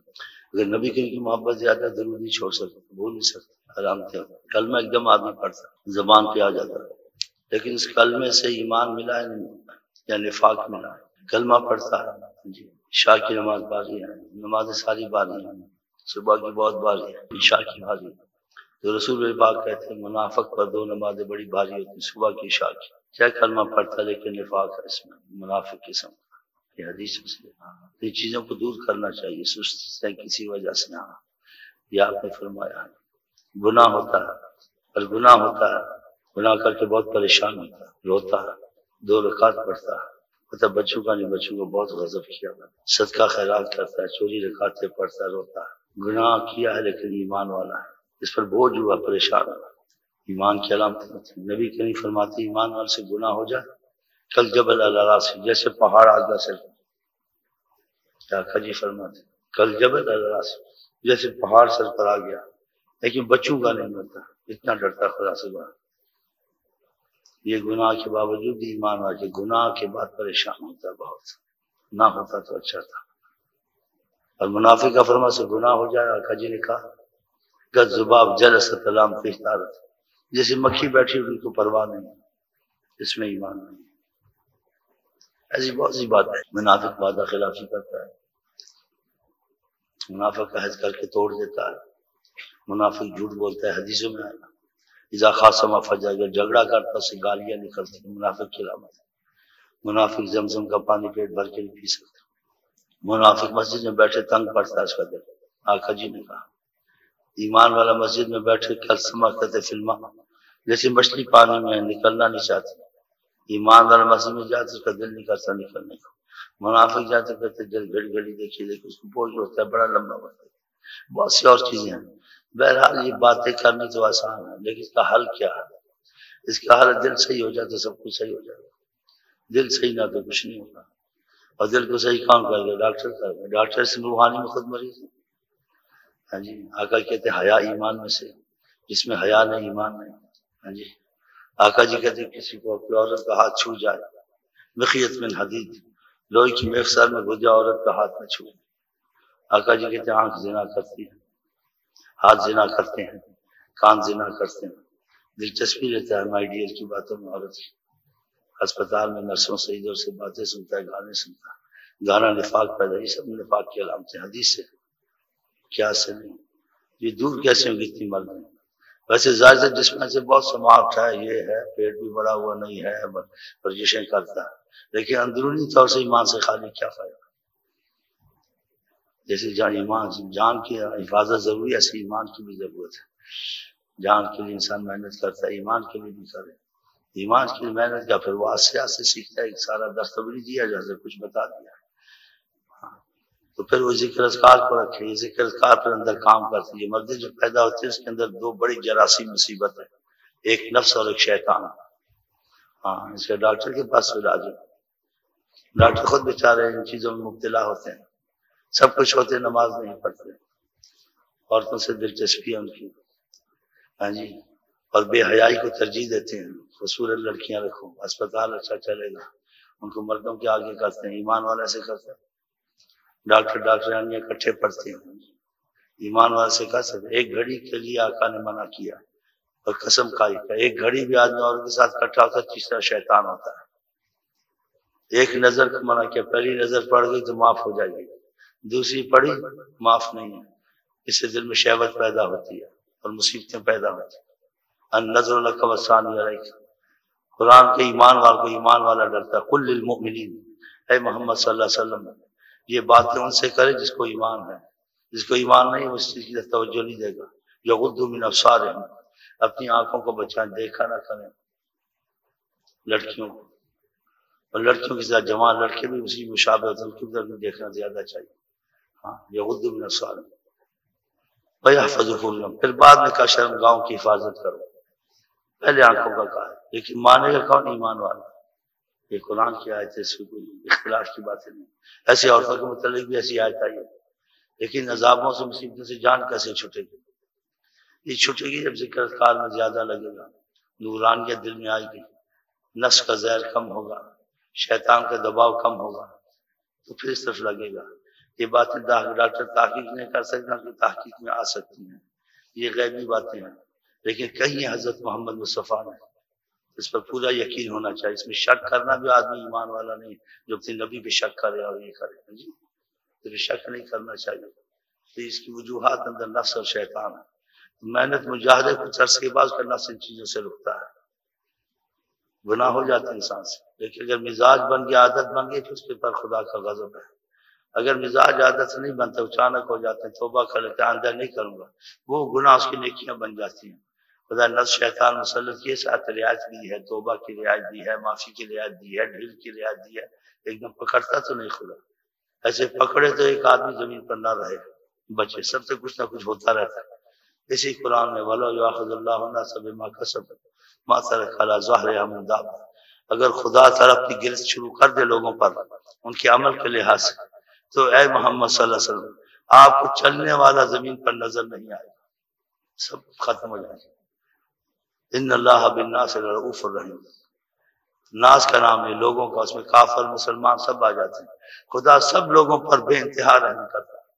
اگر نبی کریم کی محبت زیادہ ضرور نہیں چھوڑ سکتے، بھول نہیں سکتے، آرام تھے کلمہ ایک دم آدمی پڑھتا زبان پہ آ جاتا، لیکن اس کلمے سے ایمان ملا ہے یا نفاق ملا ہے؟ کلمہ پڑھتا ہے جی، عشاء کی نماز باری ہے، نمازیں ساری باری ہیں، صبح کی بہت باری ہے، عشاء کی باری ہے، تو رسول پاک کہتے ہیں منافق پر دو نمازیں بڑی بھاری ہوتی ہیں، صبح کی عشاء کی، کیا کلمہ پڑھتا ہے لیکن نفاق ہے اس میں، منافق قسم، یہ حدیث سے یہ چیزوں کو دور کرنا چاہیے، سست سے کسی وجہ سے ہاں، یہ آپ نے فرمایا گناہ ہوتا ہے، اور گناہ ہوتا ہے، گناہ کر کے بہت پریشان ہوتا ہے، روتا ہے، دو رکعت پڑھتا ہے، مطلب بچوں کا نہیں، بچوں کو بہت غضب کیا، صدقہ خیرات کرتا ہے، چوری رکعتیں پڑھتا ہے، روتا ہے، گناہ کیا ہے لیکن ایمان والا ہے، اس پر بوجھ ہوا، پریشان ہوا، ایمان کی علامت نبی کریم فرماتے ایمان والے سے گناہ ہو جائے کل جبل علی راسہ، جیسے پہاڑ آگے سے کیا جی فرماتے کل جبل علی راسہ، جیسے پہاڑ سر پر آ گیا، لیکن بچوں کا نہیں ہوتا، اتنا ڈرتا خدا سے بڑا، یہ گناہ کے باوجود ایمان آ کے گناہ کے بعد پریشان ہوتا ہے بہت، نہ ہوتا تو اچھا تھا، اور منافق کا فرما سے گناہ ہو جائے، آقا جی نے کہا کہ ذباب جلست لام فی طارت، جیسے مکھی بیٹھی ان کو پرواہ نہیں، اس میں ایمان نہیں، ایسی بہت سی بات ہے، منافق وعدہ خلافی کرتا ہے، منافق عہد کر کے توڑ دیتا ہے، منافق جھوٹ بولتا ہے، حدیثوں میں آیا اذا خاصم فجر، اگر جھگڑا کرتا سے گالیاں نکلتی، منافق کی علامت، منافق زمزم کا پانی پیٹ بھر کے نہیں پی سکتا، منافق مسجد میں بیٹھے تنگ پڑتا ہے اس کا دل، آقا جی نے کہا ایمان والا مسجد میں بیٹھے کل سما کرتے فلما، جیسے مچھلی پانی میں نکلنا نہیں چاہتی، ایمان والا مسجد میں جاتے اس کا دل نہیں کرتا نکلنے کو، منافق جاتے کہتے دل گھڑی گھڑی دیکھیے لیکن اس کو بوجھ ہوتا ہے بڑا لمبا ہوتا ہے، بہت سی اور چیزیں ہیں، بہرحال یہ باتیں کرنی تو آسان ہے لیکن اس کا حل کیا ہے؟ اس کا حل دل صحیح ہو جائے تو سب کچھ صحیح ہو جائے گا، دل صحیح نہ تو کچھ نہیں ہوگا، اور دل کو صحیح کام کر گا ڈاکٹر کر گا، ڈاکٹر سے روحانی میں خود مریض ہے، ہاں جی، آقا کہتے ہیں حیا ایمان میں سے، جس میں حیا نہیں ایمان نہیں، ہاں جی، آقا جی کہتے ہیں کسی کو اپنی عورت کا ہاتھ چھو جائے، مخیت من حدید، لوہے کی میخ سر میں گھس جائے عورت کا ہاتھ نہ چھوئے، آقا جی کہتے ہیں آنکھ زنا کرتی ہے، ہاتھ زنا کرتے ہیں، کان زنا کرتے ہیں، دلچسپی لیتا ہے مائی ڈیئر کی باتوں میں، عورت کی ہسپتال میں نرسوں سے ادھر سے باتیں سنتا ہے، گانے سنتا ہے، گانا نفاق پیدا، یہ سب نفاق کی علامتیں حدیث سے کیا سے نہیں، یہ دور کیسے ہوگی اتنی مرد میں، ویسے ظاہر سے جس میں سے بہت سماعت ہے، یہ ہے پیٹ بھی بڑا ہوا نہیں ہے، ورزشیں کرتا ہے، لیکن اندرونی طور سے ایمان سے خالی کیا فائدہ، جیسے جان ایمان جان کی حفاظت ضروری ہے، ایسے ایمان کی بھی ضرورت ہے، جان کے لیے انسان محنت کرتا ہے، ایمان کے لیے بھی کرے، ایمان کے لیے محنت کا پھر وہ آسے آسے سیکھتا ہے، سارا درس تو نہیں دیا جیسے کچھ بتا دیا، تو پھر وہ ذکر اذکار کو رکھے، یہ ذکر اذکار پر اندر کام کرتی ہے، مردیں جو پیدا ہوتی ہے اس کے اندر دو بڑی جراثیم مصیبت ہے، ایک نفس اور ایک شیطان، ہاں اس کا ڈاکٹر کے پاس علاج ہے، ڈاکٹر خود بیچارے ان چیزوں میں مبتلا ہوتے ہیں، سب کچھ ہوتے نماز نہیں پڑھتے، عورتوں سے دلچسپی ہے ان کی، ہاں جی، اور بے حیائی کو ترجیح دیتے ہیں، خوبصورت لڑکیاں رکھو، اسپتال اچھا چلے گا، ان کو مردوں کے آگے کرتے ہیں، ایمان والے سے کرتے ہیں، ڈاکٹر ڈاکٹرانیاں اکٹھے پڑھتے ہیں، ایمان والے سے کر سکتے، ایک گھڑی کے لیے آقا نے منع کیا اور قسم کھائی کہ ایک گھڑی بھی آدمی اور کے ساتھ اکٹھا ہوتا ہے، تیسرا شیطان ہوتا ہے، ایک نظر کو منع کیا، پہلی نظر پڑ گئی تو معاف ہو جائے گی، دوسری پڑی معاف نہیں ہے، اس سے دل میں شہوت پیدا ہوتی ہے اور مصیبتیں پیدا ہوتی ہیں، النظر لک والثانی علیک، قرآن کے ایمان والے کو ایمان والا ڈرتا ہے، قل للمؤمنین، اے محمد صلی اللہ علیہ وسلم یہ باتیں ان سے کرے جس کو ایمان ہے، جس کو ایمان نہیں اس چیز کی توجہ نہیں دے گا، یغضوا من ابصارہم، اپنی آنکھوں کو بچائیں، دیکھا نہ کریں لڑکیوں کو، اور لڑکیوں کے ساتھ جوان لڑکے بھی اسی مشابہت ان کی طرف دیکھنا زیادہ چاہیے، ہاں یغضوا من ابصارہم ویحفظوا فروجہم، پھر بعد میں کہا شرم گاؤں کی حفاظت کرو، پہلے آنکھوں کا کہا، لیکن مانے گا کون؟ ایمان والا، یہ قرآن کی آیت ہے، اس میں کوئی اختلاف کی باتیں نہیں، ایسی عورتوں کے متعلق بھی ایسی آیت آئی ہے، لیکن عذابوں سے مصیبتوں سے جان کیسے چھٹے گی؟ یہ چھٹے گی جب ذکر اذکار میں زیادہ لگے گا، نورانیت دل میں آئے گی، نفس کا زہر کم ہوگا، شیطان کا دباؤ کم ہوگا، تو پھر اس طرف لگے گا، یہ باتیں ڈاکٹر تحقیق نہیں کر سکتے کہ تحقیق میں آ سکتی ہیں، یہ غیبی باتیں ہیں، لیکن کہیں حضرت محمد مصطفیٰ نے اس پر پورا یقین ہونا چاہیے. اس میں شک کرنا بھی آدمی ایمان والا نہیں جو اپنے نبی پہ شک کرے اور یہ کرے جی، تو شک نہیں کرنا چاہیے. تو اس کی وجوہات اندر نفس اور شیطان ہے. محنت مجاہدے کچھ عرصے کے بعد کرنا سے ان چیزوں سے رکتا ہے، گناہ ہو جاتا ہے انسان سے. لیکن اگر مزاج بن گیا، عادت بن گئی، پھر اس کے پر خدا کا غضب ہے. اگر مزاج عادت سے نہیں بنتا، اچانک ہو جاتے ہیں، توبہ کر لیتے ہیں، آئندہ نہیں کروں گا، وہ گناہ اس کی نیکیاں بن جاتی ہیں. خدا نفس شیطان مسلط کے ساتھ رعایت دی ہے، توبہ کی رعایت دی ہے، معافی کی رعایت دی ہے، ڈھیل کی رعایت دی ہے. ایک دم پکڑتا تو نہیں خدا، ایسے پکڑے تو ایک آدمی زمین پر نہ رہے، بچے سب سے کچھ نہ کچھ ہوتا رہتا ہے. اسی قرآن میں وَلَوْ يُؤَاخِذُ اللَّهُ النَّاسَ بِمَا كَسَبُوا مَا تَرَكَ عَلَىٰ ظَهْرِهَا مِن دَابَّةٍ. اگر خدا تعالیٰ اپنی گرفت شروع کر دے لوگوں پر ان کے عمل کے لحاظ سے، تو اے محمد صلی اللہ علیہ وسلم آپ کو چلنے والا زمین پر نظر نہیں آئے گا، سب ختم ہو جائے گا. ان اللہ بالناس لرؤوف الرحیم. ناس کا نام ہے لوگوں کا، اس میں کافر مسلمان سب آ جاتے ہیں. خدا سب لوگوں پر بے انتہا رحم کرتا ہے،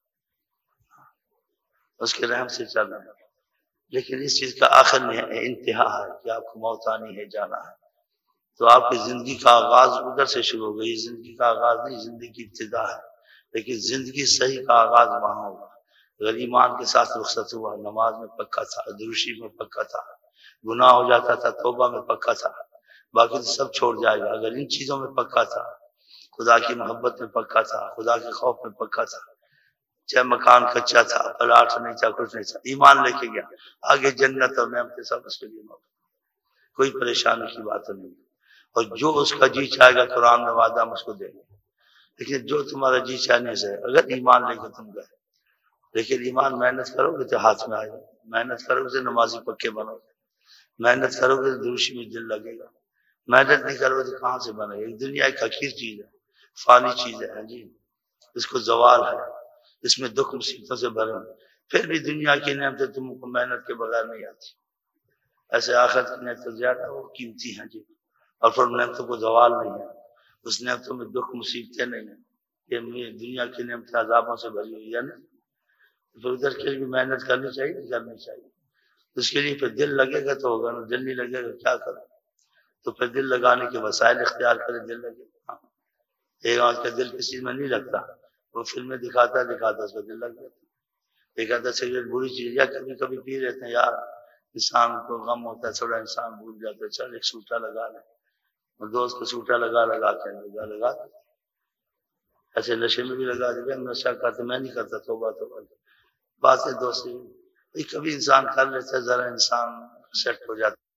اس کے رحم سے چل رہا ہے. لیکن اس چیز کا آخر میں انتہا ہے کہ آپ کو موت آنی ہے، جانا ہے. تو آپ کی زندگی کا آغاز ادھر سے شروع ہو گئی. زندگی کا آغاز نہیں، زندگی کی ابتدا ہے، لیکن زندگی صحیح کا آغاز وہاں ہوگا. اگر ایمان کے ساتھ رخصت ہوا، نماز میں پکا تھا، دروشی میں پکا تھا، گناہ ہو جاتا تھا، توبہ میں پکا تھا، باقی تو سب چھوڑ جائے گا. اگر ان چیزوں میں پکا تھا، خدا کی محبت میں پکا تھا، خدا کے خوف میں پکا تھا، چاہے مکان کچا تھا، پلاٹ نہیں تھا، کچھ نہیں تھا، ایمان لے کے گیا، آگے جنت اور نعمتیں سب اس کے لیے موجود، کوئی پریشانی کی بات نہیں. اور جو اس کا جی چاہے گا قرآن میں وعدہ ہم اس کو دیں گے. لیکن جو تمہارا جی چاہنے سے، اگر ایمان لے کے تم گئے، لیکن ایمان محنت کرو گے تو ہاتھ میں آئے گا، محنت کرو گے تو نمازی پکے بنو گے، محنت کرو گے تو دروشی میں دل لگے گا، محنت نہیں کرو گے تو کہاں سے بنے گا. ایک دنیا ایک حقیر چیز ہے، فانی چیز ہے جی، اس کو زوال ہے، اس میں دکھ مصیبتوں سے بھرے ہیں. پھر بھی دنیا کی نعمتیں تم کو محنت کے بغیر نہیں آتی. ایسے آخرت کی نعمتیں زیادہ وہ قیمتی ہیں جی، اور پھر نعمتوں کو زوال نہیں ہے، اس نعمتوں میں دکھ مصیبتیں نہیں ہیں. یہ دنیا کی نعمتیں عذابوں سے بھری ہوئی ہے نا، پھر ادھر کے لیے محنت کرنی چاہیے، کرنی چاہیے. اس کے لیے پھر دل لگے گا تو ہوگا نا، دل نہیں لگے گا کیا کریں. تو پھر دل لگانے کے وسائل اختیار کرے، دل لگے گا. ایک آج کا دل کسی میں نہیں لگتا، وہ فلمیں دکھاتا دکھاتا اس کا دل لگ جاتا. ایک آدھا سگریٹ بری چیز، یا کبھی کبھی پی لیتے ہیں یار، انسان کو غم ہوتا ہے تھوڑا، انسان بھول جاتا ہے، چل ایک سوٹا لگا لیں، دوست کو سوٹا لگا لگا کے لگا لگا ایسے نشے میں بھی لگا دے. نشہ کرتے میں نہیں کرتا، توبہ توبہ باتیں دوست کبھی انسان کر لیتا ہے، ذرا انسان سیٹ ہو جاتا ہے.